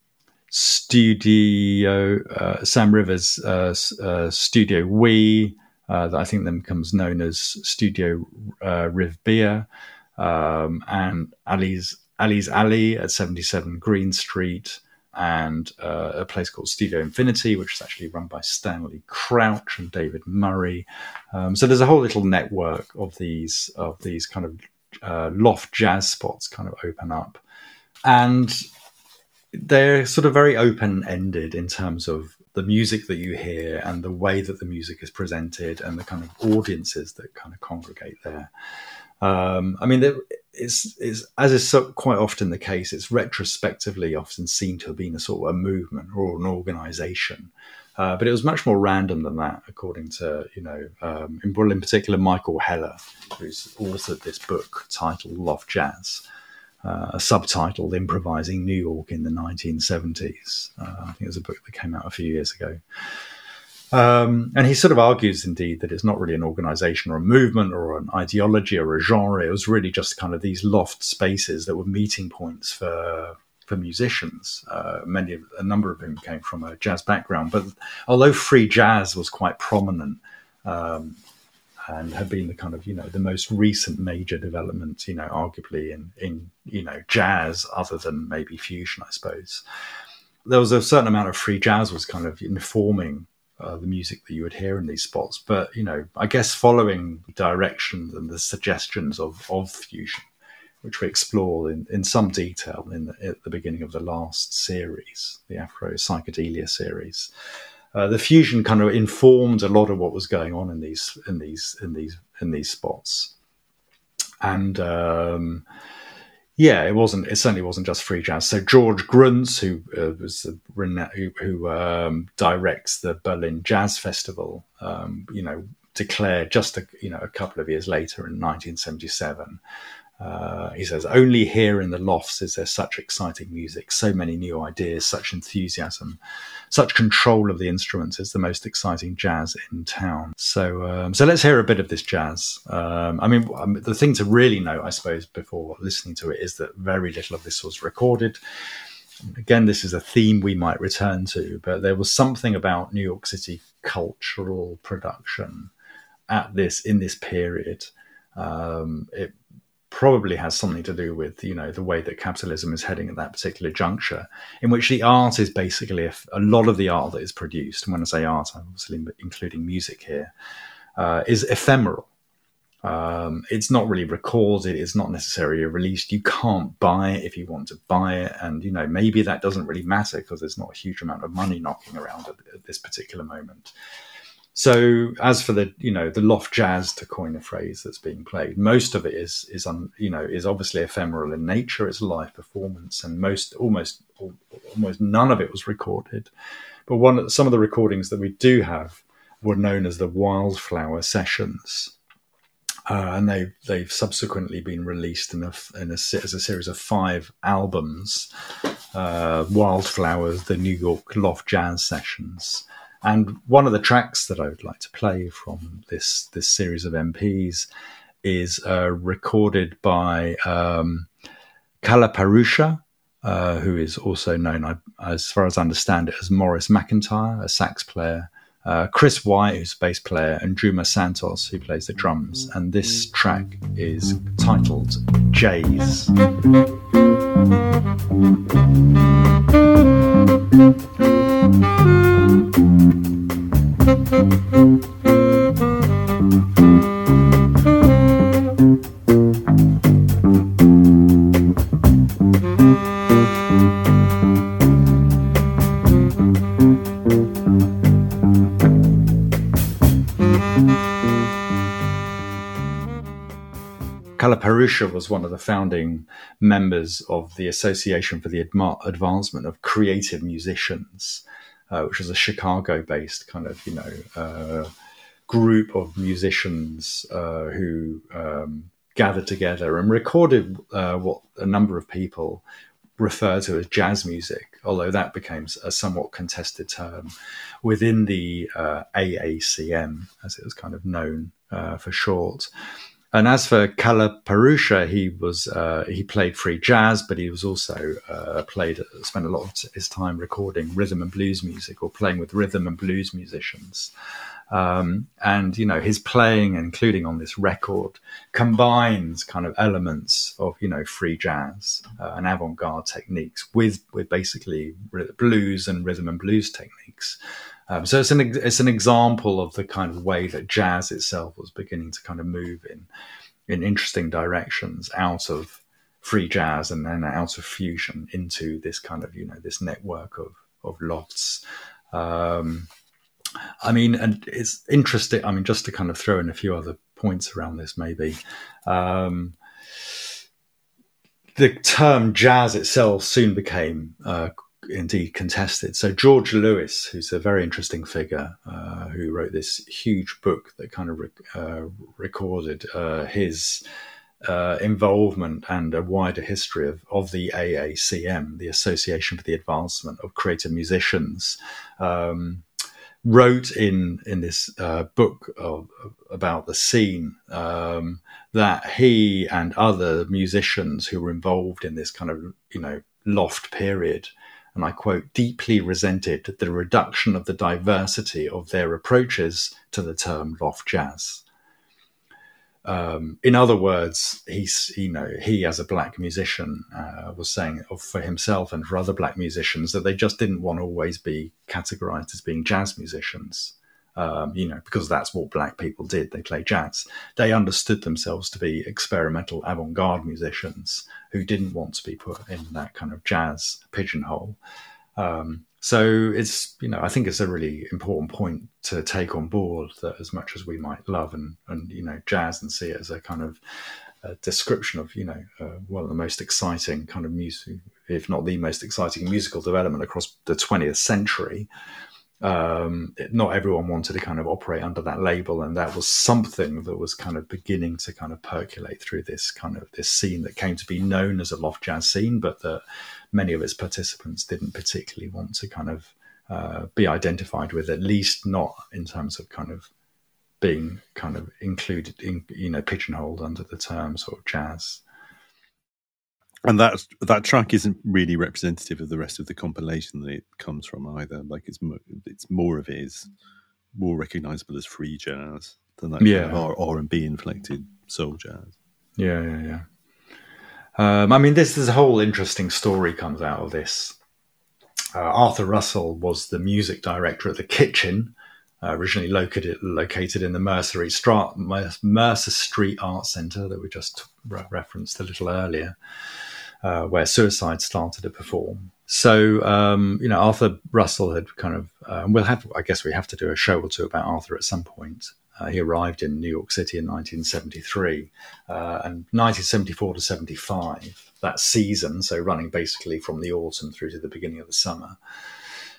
studio, uh, Sam Rivers uh, uh, Studio We, uh, that I think then becomes known as Studio uh, Riv Beer, um, and Ali's Ali's Alley at seventy-seven Green Street, and uh, a place called Studio Infinity, which is actually run by Stanley Crouch and David Murray. Um, so there's a whole little network of these of these kind of uh, loft jazz spots kind of open up, and they're sort of very open-ended in terms of the music that you hear and the way that the music is presented and the kind of audiences that kind of congregate there. Um, I mean, it's, it's, as is so quite often the case, it's retrospectively often seen to have been a sort of a movement or an organization. Uh, but it was much more random than that, according to, you know, um, in, well, in particular, Michael Heller, who's authored this book titled Loft Jazz, uh, a subtitled Improvising New York in the nineteen seventies. Uh, I think it was a book that came out a few years ago. Um, and he sort of argues, indeed, that it's not really an organization or a movement or an ideology or a genre. It was really just kind of these loft spaces that were meeting points for for musicians. Uh, many, of, a number of them came from a jazz background. But although free jazz was quite prominent um, and had been the kind of, you know, the most recent major development, you know, arguably in, in you know, jazz, other than maybe fusion, I suppose, there was a certain amount of free jazz was kind of informing Uh, the music that you would hear in these spots. But, you know, I guess following directions and the suggestions of, of fusion, which we explore in, in some detail in the, at the beginning of the last series, the Afro Psychedelia series, uh, the fusion kind of informed a lot of what was going on in these in these in these in these spots. And um yeah, it wasn't. It certainly wasn't just free jazz. So George Gruntz, who uh, was the who, who um, directs the Berlin Jazz Festival, um, you know, declared just a, you know a couple of years later in nineteen seventy-seven. Uh, he says, "Only here in the lofts is there such exciting music, so many new ideas, such enthusiasm, such control of the instruments. It's the most exciting jazz in town." So, um, so let's hear a bit of this jazz. Um, I mean, the thing to really note, I suppose, before listening to it, is that very little of this was recorded. Again, this is a theme we might return to, but there was something about New York City cultural production at this in this period. Um, it probably has something to do with, you know, the way that capitalism is heading at that particular juncture, in which the art is basically a, a lot of the art that is produced, and when I say art, I'm obviously including music here, uh, is ephemeral. Um, it's not really recorded. It's not necessarily released. You can't buy it if you want to buy it. And, you know, maybe that doesn't really matter because there's not a huge amount of money knocking around at, at this particular moment. So as for the, you know, the loft jazz, to coin a phrase that's being played, most of it is, is un, you know, is obviously ephemeral in nature. It's a live performance, and most, almost, almost none of it was recorded. But one, some of the recordings that we do have were known as the Wildflower Sessions. Uh, and they've they've subsequently been released in a in a as a series of five albums, uh, Wildflowers, the New York Loft Jazz Sessions, and one of the tracks that I would like to play from this this series of M Ps is uh, recorded by um, Kalaparusha, uh, who is also known, as far as I understand it, as Morris McIntyre, a sax player. Uh, Chris White, who's a bass player, and Juma Santos, who plays the drums. And this track is titled Jays. Kalaparusha was one of the founding members of the Association for the Adma- Advancement of Creative Musicians, uh, which was a Chicago-based kind of, you know, uh, group of musicians uh, who um, gathered together and recorded uh, what a number of people refer to as jazz music, although that became a somewhat contested term within the uh, A A C M, as it was kind of known uh, for short. And as for Kalaparusha, he was uh, he played free jazz, but he was also uh, played spent a lot of his time recording rhythm and blues music or playing with rhythm and blues musicians. Um, and you know, his playing, including on this record, combines kind of elements of you know free jazz uh, and avant-garde techniques with with basically blues and rhythm and blues techniques. Um, so it's an it's an example of the kind of way that jazz itself was beginning to kind of move in in interesting directions out of free jazz and then out of fusion into this kind of you know this network of of lofts. Um, I mean, and it's interesting. I mean, just to kind of throw in a few other points around this, maybe. Um, the term jazz itself soon became uh, indeed contested. So George Lewis, who's a very interesting figure, uh, who wrote this huge book that kind of rec- uh, recorded uh, his uh, involvement and a wider history of, of the A A C M, the Association for the Advancement of Creative Musicians, um, wrote in in this uh, book of, about the scene um, that he and other musicians who were involved in this kind of you know loft period, and I quote, deeply resented the reduction of the diversity of their approaches to the term loft jazz. Um, in other words, he's, you know, he as a black musician uh, was saying for himself and for other black musicians that they just didn't want to always be categorized as being jazz musicians, um, you know, because that's what black people did. They played jazz. They understood themselves to be experimental avant-garde musicians who didn't want to be put in that kind of jazz pigeonhole. Um, so it's, you know, I think it's a really important point to take on board, that as much as we might love and, and you know, jazz and see it as a kind of a description of, you know, uh, one of the most exciting kind of music, if not the most exciting musical development across the twentieth century, um, not everyone wanted to kind of operate under that label. And that was something that was kind of beginning to kind of percolate through this kind of this scene that came to be known as a loft jazz scene, but that many of its participants didn't particularly want to kind of uh, be identified with, at least not in terms of kind of being kind of included in, you know, pigeonholed under the term sort of jazz. And that that track isn't really representative of the rest of the compilation that it comes from either. Like it's more, it's more of it is more recognisable as free jazz than that yeah. kind of R and B inflected soul jazz. Yeah, yeah, yeah. Um, I mean, this, this whole interesting story comes out of this. Uh, Arthur Russell was the music director at the Kitchen, uh, originally located located in the Mercer Street, Mercer Street Art Centre that we just re- referenced a little earlier, uh, where Suicide started to perform. So, um, you know, Arthur Russell had kind of, uh, we'll have, I guess we have to do a show or two about Arthur at some point. Uh, he arrived in New York City in nineteen seventy-three, uh, and nineteen seventy-four to seventy-five, that season, so running basically from the autumn through to the beginning of the summer,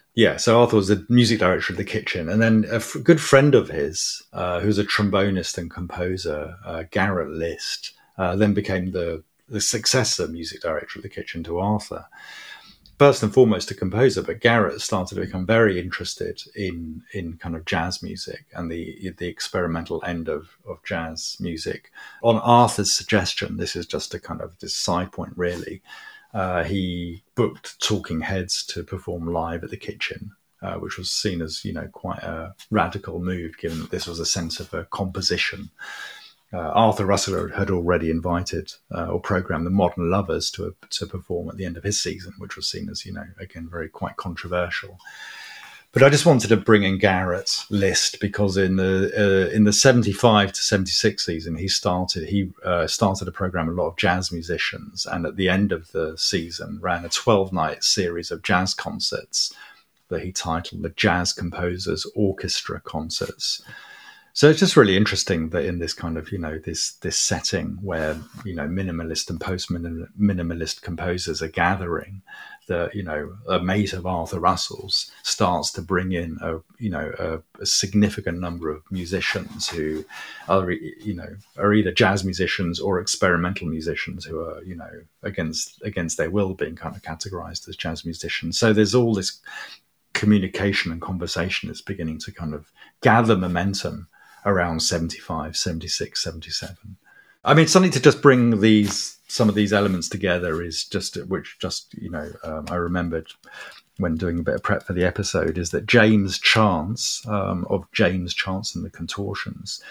Yeah, so Arthur was the music director of the Kitchen, and then a f- good friend of his, uh, who's a trombonist and composer, uh, Garrett List, uh, then became the, the successor music director of the Kitchen to Arthur. First and foremost a composer, but Garrett started to become very interested in in kind of jazz music and the the experimental end of, of jazz music. On Arthur's suggestion, this is just a kind of this side point really, uh, he booked Talking Heads to perform live at the Kitchen, uh, which was seen as, you know, quite a radical move given that this was a sense of a composition. Uh, Arthur Russell had already invited uh, or programmed the Modern Lovers to to perform at the end of his season, which was seen as, you know, again, very quite controversial. But I just wanted to bring in Garrett's List because in the uh, in the seventy-five to seventy-six season, he started he uh, started to program a lot of jazz musicians, and at the end of the season, ran a twelve night series of jazz concerts that he titled the Jazz Composers Orchestra Concerts. So it's just really interesting that in this kind of, you know, this this setting where, you know, minimalist and post-minimalist composers are gathering, that, you know, a mate of Arthur Russell's starts to bring in a, you know, a, a significant number of musicians who are, you know, are either jazz musicians or experimental musicians who are, you know, against against their will being kind of categorized as jazz musicians. So there's all this communication and conversation that's beginning to kind of gather momentum around seventy-five, seventy-six, seventy-seven. I mean, something to just bring these some of these elements together is just, which just, you know, um, I remembered when doing a bit of prep for the episode, is that James Chance um, of James Chance and the Contortions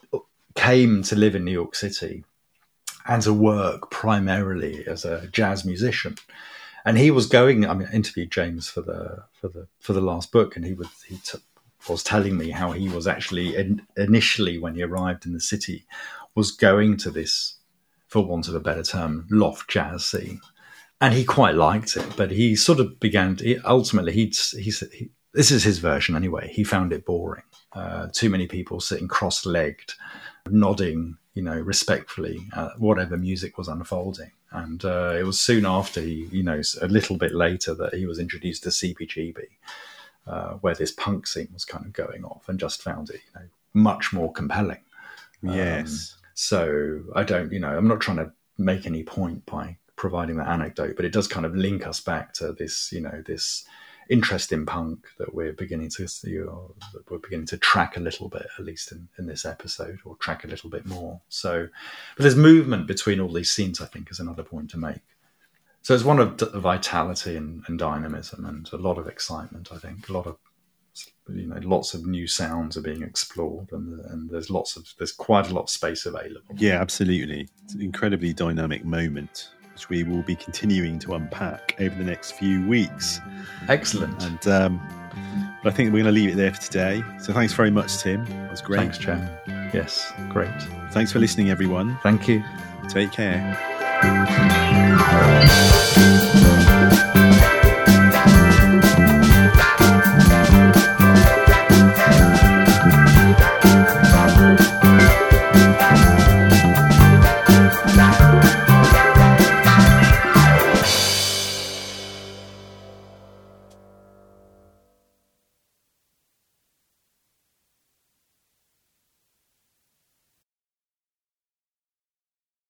came to live in New York City and to work primarily as a jazz musician. And he was going, I mean, I interviewed James for the for the for the last book, and he was he took. was telling me how he was actually in, initially, when he arrived in the city, was going to this, for want of a better term, loft jazz scene, and he quite liked it. But he sort of began to, ultimately, he'd he said he, this is his version anyway. He found it boring. Uh, too many people sitting cross-legged, nodding, you know, respectfully at whatever music was unfolding. And uh, it was soon after he, you know, a little bit later, that he was introduced to C B G B. Uh, where this punk scene was kind of going off, and just found it, you know, much more compelling. Yes. Um, so I don't, you know, I'm not trying to make any point by providing that anecdote, but it does kind of link us back to this, you know, this interest in punk that we're beginning to see, or that we're beginning to track a little bit, at least in, in this episode, or track a little bit more. So, but there's movement between all these scenes, I think, is another point to make. So it's one of vitality and, and dynamism, and a lot of excitement, I think. A lot of, you know, lots of new sounds are being explored, and, and there's lots of, there's quite a lot of space available. Yeah, absolutely. It's an incredibly dynamic moment, which we will be continuing to unpack over the next few weeks. Excellent. And um, but I think we're going to leave it there for today. So thanks very much, Tim. It was great. Thanks, Jen. Yes, great. Thanks for listening, everyone. Thank you. Take care.